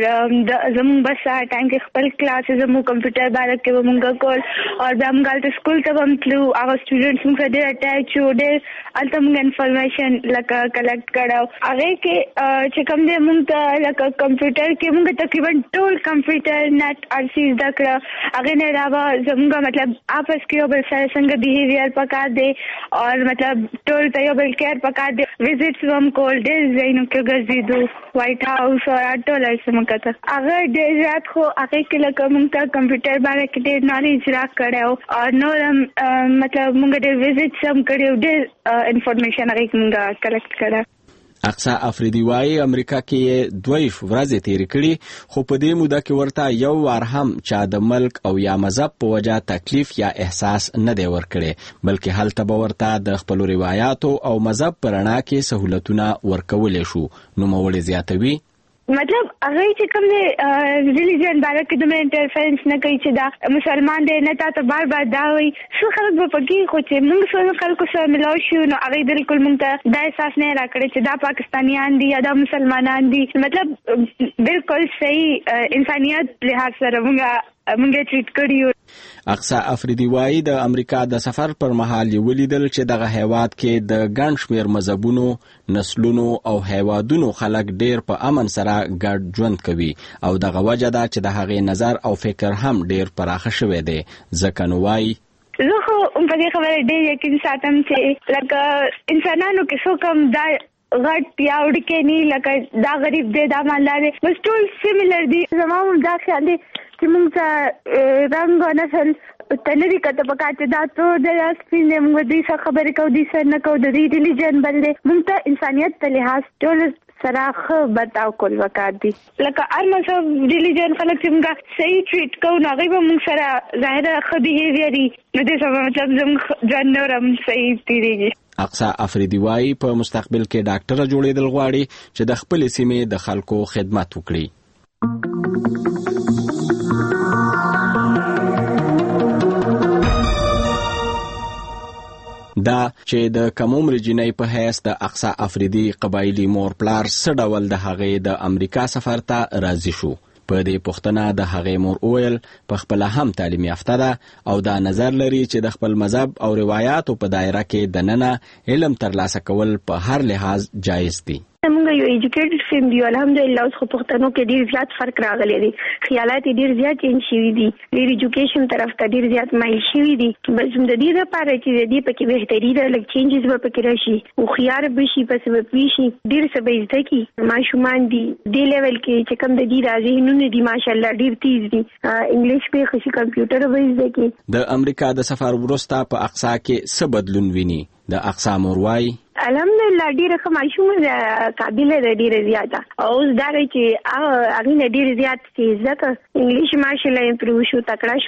Speaker 25: او زموږ بس هغه ټایم کې خپل کلاسز زموږ کمپیوټر باره کې به مونږ کول او بیا مونږ هلته سکول ته به هم تلو هغه سټوډنټس مونږ سره ډېر اټیچ وو ډېر هلته مونږ انفارمیشن لکه کلیکټ کړی هغې کې چې کوم دی مونږ ته لکه کمپیوټر کې مونږ تقریبا ټول کمپیوټر نټ هر څه زده کړه هغې نه علاوه زموږ مطلب آپس کې یو بل سره څنګه بیهیویر پکار دی او مطلب ټول ته یو بل کیر پکار دی وزټس به هم کول ډېر ځایونو کې ګرځېدو وایټ هاوس او هر ټول هر څه مو کتل هغه ډېر زیات خو هغې کې لکه مونږ ته کمپیوټر باره کې ډېر نالج راکړی و او نور هم مطلب مونږ ډېر وزټس هم کړي و ډېر انفارمیشن هغې کې مونږ کلیکټ کړی.
Speaker 1: اقصا افریدی وایي امریکا کې یې دوه ورځې تیرې کړي خو په دې موده کې ورته یو وار هم چا د ملک او یا مذهب په وجه تکلیف یا احساس نه دی ورکړی بلکې هلته به ورته د خپلو روایاتو او مذهب په رڼا کې سهولتونه ورکولی شو. نوموړي زیاتوي
Speaker 25: مطلب هغه چې کوم دی ریلیجن باره کې دومره انټرفرنس نه کوي چې دا مسلمان دی نه تا ته بار بار دا وایي څو خلک به پکې خو چې موږ څو خلکو سره ملاو شو نو هغوی بالکل موږ ته دا احساس نه راکړی چې دا پاکستانیان دي یا دا مسلمانان دي مطلب بالکل صحیح انسانیت لحاظ سره موږ مونږه ټریټ کړیو.
Speaker 1: اقصا افریدی وایي د امریکا د سفر پر مهال یې ولیدل چې دغه هیواد کې د ګڼ شمېر مذهبونو نسلونو او هیوادونو خلک ډېر په امن سره ګډ ژوند کوي او دغه وجه ده چې د هغې نظر او فکر هم ډېر پراخه شوی دی. ځکه نو وایي
Speaker 25: زه خو په دې خبره ډېر یقین ساتم چې لکه انسانانو کې څوک هم دا غټ یا وړوکی نه لکه دا غریب دی دا مالدار دی بس ټول سیملر دي. زما هم دا خیال دی چې موږ ته رنګ او نسل ته نه دي کته پکار چې دا تور دی یا سپین دی موږ دوی سره خبرې کوو دوی سره نه کوو د دوی ریلیجن بل دی موږ ته انسانیت په لحاظ ټول سره ښه برتاو کول پکار دي لکه هر مذهب ریلیجن خلک چې موږ صحیح ټریټ کوو نو هغوی به موږ سره ظاهره ښه بیهیویر وي نو دې سره مطلب زموږ ژوند نور هم صحیح تېرېږي.
Speaker 1: اقصا افریدی وایي په مستقبل کې ډاکټره جوړېدل غواړي چې د خپلې سیمې د خلکو خدمت وکړي. دا چې د کم عمر جنۍ په حیث د اقصا افریدی قبایلی مور پلار څه ډول د هغې د امریکا سفر ته راضي شو. په دې پوښتنه د هغې مور وویل په خپله هم تعلیم یافته ده او دا نظر لري چې د خپل مذهب او روایاتو په دایره کې دننه علم ترلاسه کول په هر لحاظ جایز دي.
Speaker 25: موږ یو ایجوکیټډ فیملی الحمدلله اوس خو پښتنو کې ډېر زیات فرق راغلی دی خیالات یې ډېر زیات چینج شوي دي ډېر ایجوکیشن طرف ته ډېر زیات مایل شوي دي بس د دې دپاره چې د دې پکې بهتري ده لږ چینجز به پکې راشي هوښیار به شي پسې به پوه شي ډېر څه به زده کړي ماشومان دي دې لیول کې چې کوم د دې دا ذهنونه دي ماشاءالله ډېر تیز دي انګلیش به ښه شي کمپیوټر به زده کړي.
Speaker 1: د امریکا د سفر وروسته په اقصا کې څه بدلون ویني؟ د اقصا مور وایي
Speaker 25: الحمدلله ډېره ښه ماشومه قابله ده ډېره زیاته او اوس دا دی چې هغې نه ډېر زیات چې زده کړه انګلیش ماشاءالله امپروو شو تکړه شوه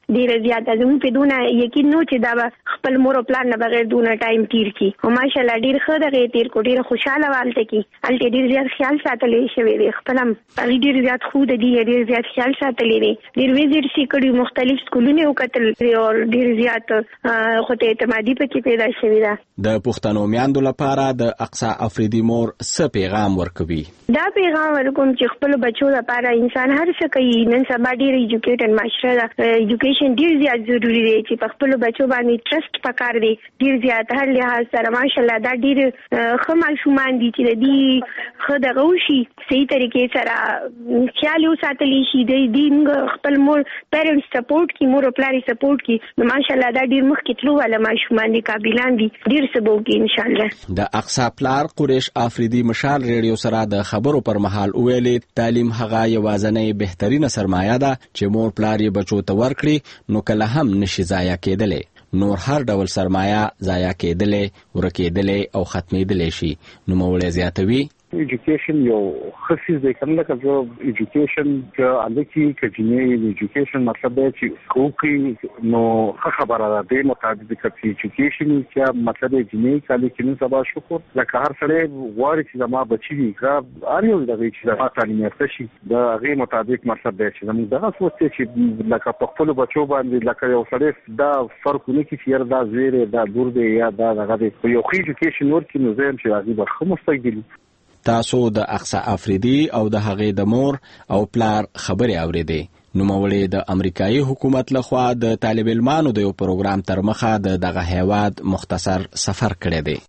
Speaker 25: ډیر زیات زموږ په دونه یقین نو چې دا خپل مور او پلان نه بغیر دونه ټایم تیر کی او ماشاءالله ډیر ښه دغه تیر کو ډیر خوشاله والته کی الټ ډیر زیات خیال ساتلې شوی دی خپلم ډیر زیات خو د دې ډیر زیات خیال ساتلې دی ډیر ویزټ سي کړي مختلف سکولونه او کتل او ډیر زیات خو ته اعتمادي پکې پیدا شوی دا
Speaker 1: د پښتنو میاندو لپاره د اقصا افریدي مور څه پیغام ورکوي
Speaker 25: دا پیغام ورکوم چې خپل بچو لپاره انسان هر څه کوي نن سبا ډیر ایجوکیټډ معاشره ده ایجوکیشن ډیر زیات ضروری دی چې په خپل بچو باندې ټرست پکار دی ډیر زیات هر لحاظ سره ماشاءالله دا ډیر ښه ماشومان دي چې دې ښه دغه وشي صحیح طریقې سره خیال یو ساتلی شي د دې خپل مور پیرنټس سپورټ کی مور او پلار سپورټ کی نو ماشاءالله دا ډیر مخکې تلو ولا ماشومان دي قابلان دي ډیر سبو کی ان شاء الله
Speaker 1: د اقصا پلار قریش افریدي مشال ریډیو سره د خبرو پر مهال ویلې تعلیم هغه یوازنۍ بهترینه سرمایه ده چې مور پلار یې بچو ته ورکړي نو کله هم نشي ضایع کېدلې نور هر ډول سرمایه ضایع کېدلې ورکېدلې او ختمېدلې شي نو موږ زیاتوي
Speaker 3: ایجوکیشن یو خصیص دی کنه لکه جو ایجوکیشن چې الکی کجنې ایجوکیشن مطلب دی چې کوکی نو خبره ده د مطابق چې ایجوکیشن چې مطلب دی جنې کله چې نن سبا شکر لکه هر سره واري چې زما بچی وي کا اړیو دغه چې زما تعلیم یافته شي دا هغه مطابق مطلب دی چې موږ دغه سوچ چې لکه په خپل بچو باندې لکه یو سره دا فرق نه کی چې دا زیره دا دور دی یا دا دغه دی یو ایجوکیشن ورکې نو زم چې هغه برخه مستقلی
Speaker 1: تاسو د اقصا افریدي او د هغې د مور او پلار خبرې اورېدې نوموړې د امریکایي حکومت لخوا د طالب علمانو د یو پروګرام تر مخه د دغه هیواد مختصر سفر کړی دی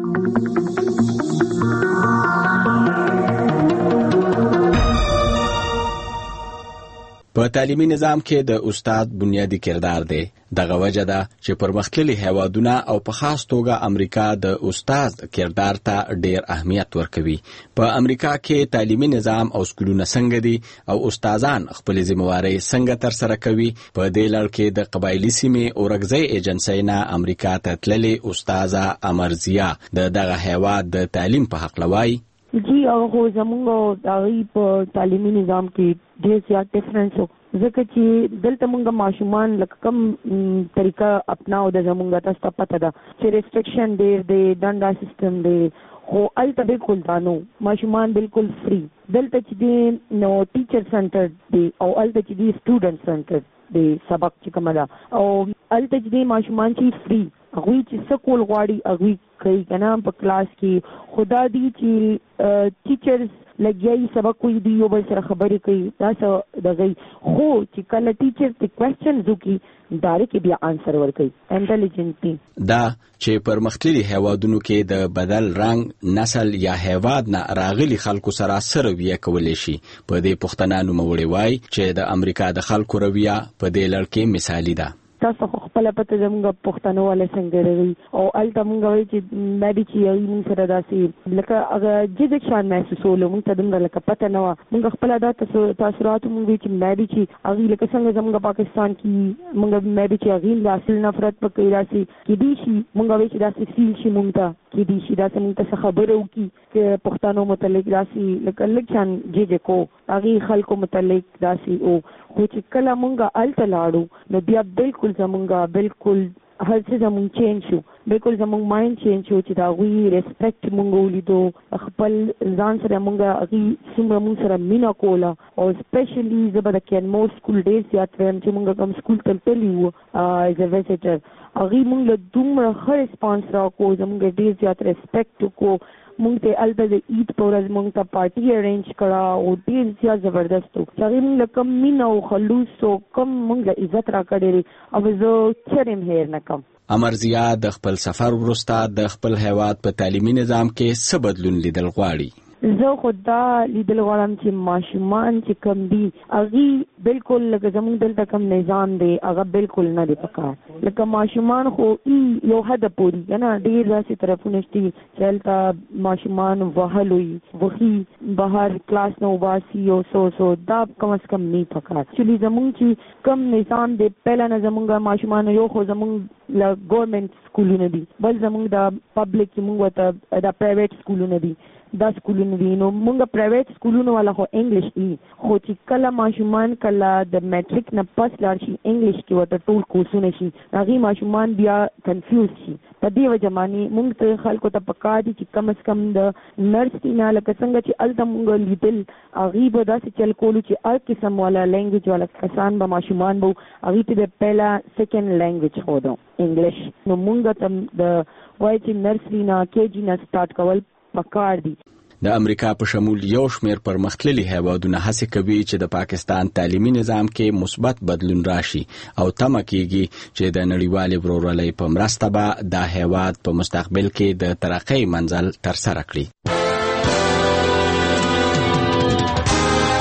Speaker 1: په تعلیمي نظام کې د استاد بنیادی کردار دی دغه وجه ده چې پرمختللي هیوادونه او په خاص توګه امریکا د استاد کردار ته ډیر اهمیت ورکوي په امریکا کې تعلیمي نظام او سکولونه څنګه دي او استادان خپل ذمہواری څنګه تر سره کوي په دې لړ کې د قبایلی سیمې اورګزۍ ایجنسی نه امریکا ته تللي استاذه امرزیا د دغه هیواد د تعلیم په حق لوي
Speaker 4: جی او زموږ دغه په تعلیمي نظام کې ډېر زیات ډیفرنس و ځکه چې دلته موږ ماشومان لکه کوم طریقه اپناو د زموږ تاسو ته پته ده چې ریسټریکشن ډېر دی ډنډا سیستم دی خو الته بالکل دانو ماشومان بالکل فری دلته چې دی نو ټیچر سنټر دی او الته چې دی سټوډنټ سنټر دی سبق چې کومه ده او الته چې دی ماشومان چې فری هغوی چې څه کول غواړي هغوی کوي که نه په کلاس کې خدا دی چې ټیچرز لګیایي سبق وایي دوی یو بل سره خبرې کوي دا څه دغه خو چې کله ټیچر ته کوېسچنز وکړي ډایرکټ بیا انسر ورکوي انټیلیجنټلی
Speaker 1: دا چې پرمختللي هیوادونو کې د بدل رنګ نسل یا هیواد نه راغلي خلکو سره سره رویه کولی شي په دې پوښتنه نوموړی وایي چې د امریکا د خلکو رویه په دې لړ کې مثالي ده
Speaker 4: تاسو خو خپل پته زموږ پښتنو ولې څنګه لري او الته موږ وایي چې مې به چې یو موږ سره داسې لکه هغه جدي شان محسوسولو موږ ته دومره لکه پته نه وه موږ خپله دا تاثرات موږ وایي چې مې به چې هغوی لکه څنګه زموږ پاکستان کې موږ مې به چې هغوی د اصل نفرت په کوي داسې کیدی شي موږ وایي چې داسې فیل شي موږ ته کیدی شي داسې موږ ته څه خبره وکړي چې پښتنو متعلق داسې لکه لږ شان ججې کو هغوی خلکو متعلق داسې او خو چې کله موږ هلته لاړو نو بیا بالکل زموږ بالکل هر څه زموږ چینج شو بالکل زموږ مایند چینج شو چې د هغوی ریسپیکټ موږ ولیدو خپل ځان سره موږ هغوی څومره موږ سره مینه کوله او سپیشلی زه به د کینمور سکول ډېر زیات ویم چې موږ کوم سکول ته تللي وو ایز ا وزټر هغوی موږ له دومره ښه ریسپانس راکړو زموږ ډېر زیات ریسپیکټ وکړو موږ ته هلته د عید په ورځ موږ ته پارټي ارینج کړه او ډېر زیات زبردست و چې هغوی موږ له کوم مینه او خلوص او کوم موږ له عزت راکړی دی او زه چرې هم هیر نه کوم
Speaker 1: امرزیا د خپل سفر وروسته د خپل هیواد په تعلیمي نظام کې څه بدلون لیدل غواړي
Speaker 4: زه خو دا لیدل غواړم چې ماشومان چې کوم دي هغوی بالکل لکه زموږ دلته کوم نظام دی هغه بالکل نه دی پکار لکه ماشومان خو ای یو حده پورې که نه ډېر داسې طرفونه شته چې هلته ماشومان وهل وي وښي بهر کلاس نه وباسي او سو سو دا کم از کم نه پکار اکچولي زموږ چې کوم نظام دی پهله نه زموږ ماشومان یو خو زموږ له ګورمنټ سکولونه دي بل زموږ د پبلک چې موږ ورته د پرایویټ سکولونه دي دا سکولونه دي. نو موږ پرایویټ سکولونو والا خو انګلیش دي، خو چې کله ماشومان کله د میټریک نه پس لاړ شي انګلیش کې ورته ټول کورسونه شي، هغه ماشومان بیا کنفیوز شي. په دې وجه باندې موږ ته خلکو ته پکار دي چې کم از کم د نرس نه لکه څنګه چې الته موږ لیدل هغه به داسې چل کولو چې هر قسم والا لینګویج والا کسان به ماشومان به هغه ته د پهلا سیکنډ لینګویج خو دو انګلیش. نو موږ ته د وای چې نرسری نه کېجی نه سٹارټ کول پکار دي.
Speaker 1: د امریکا په شمول یو شمېر پرمختللي هیوادونه هڅه کوي چې د پاکستان تعلیمي نظام کې مثبت بدلون راشي او تمه کیږي چې د نړیوالې ورورولۍ په مرسته به دا هیواد په مستقبل کې د ترقۍ منزل ترسره کړي.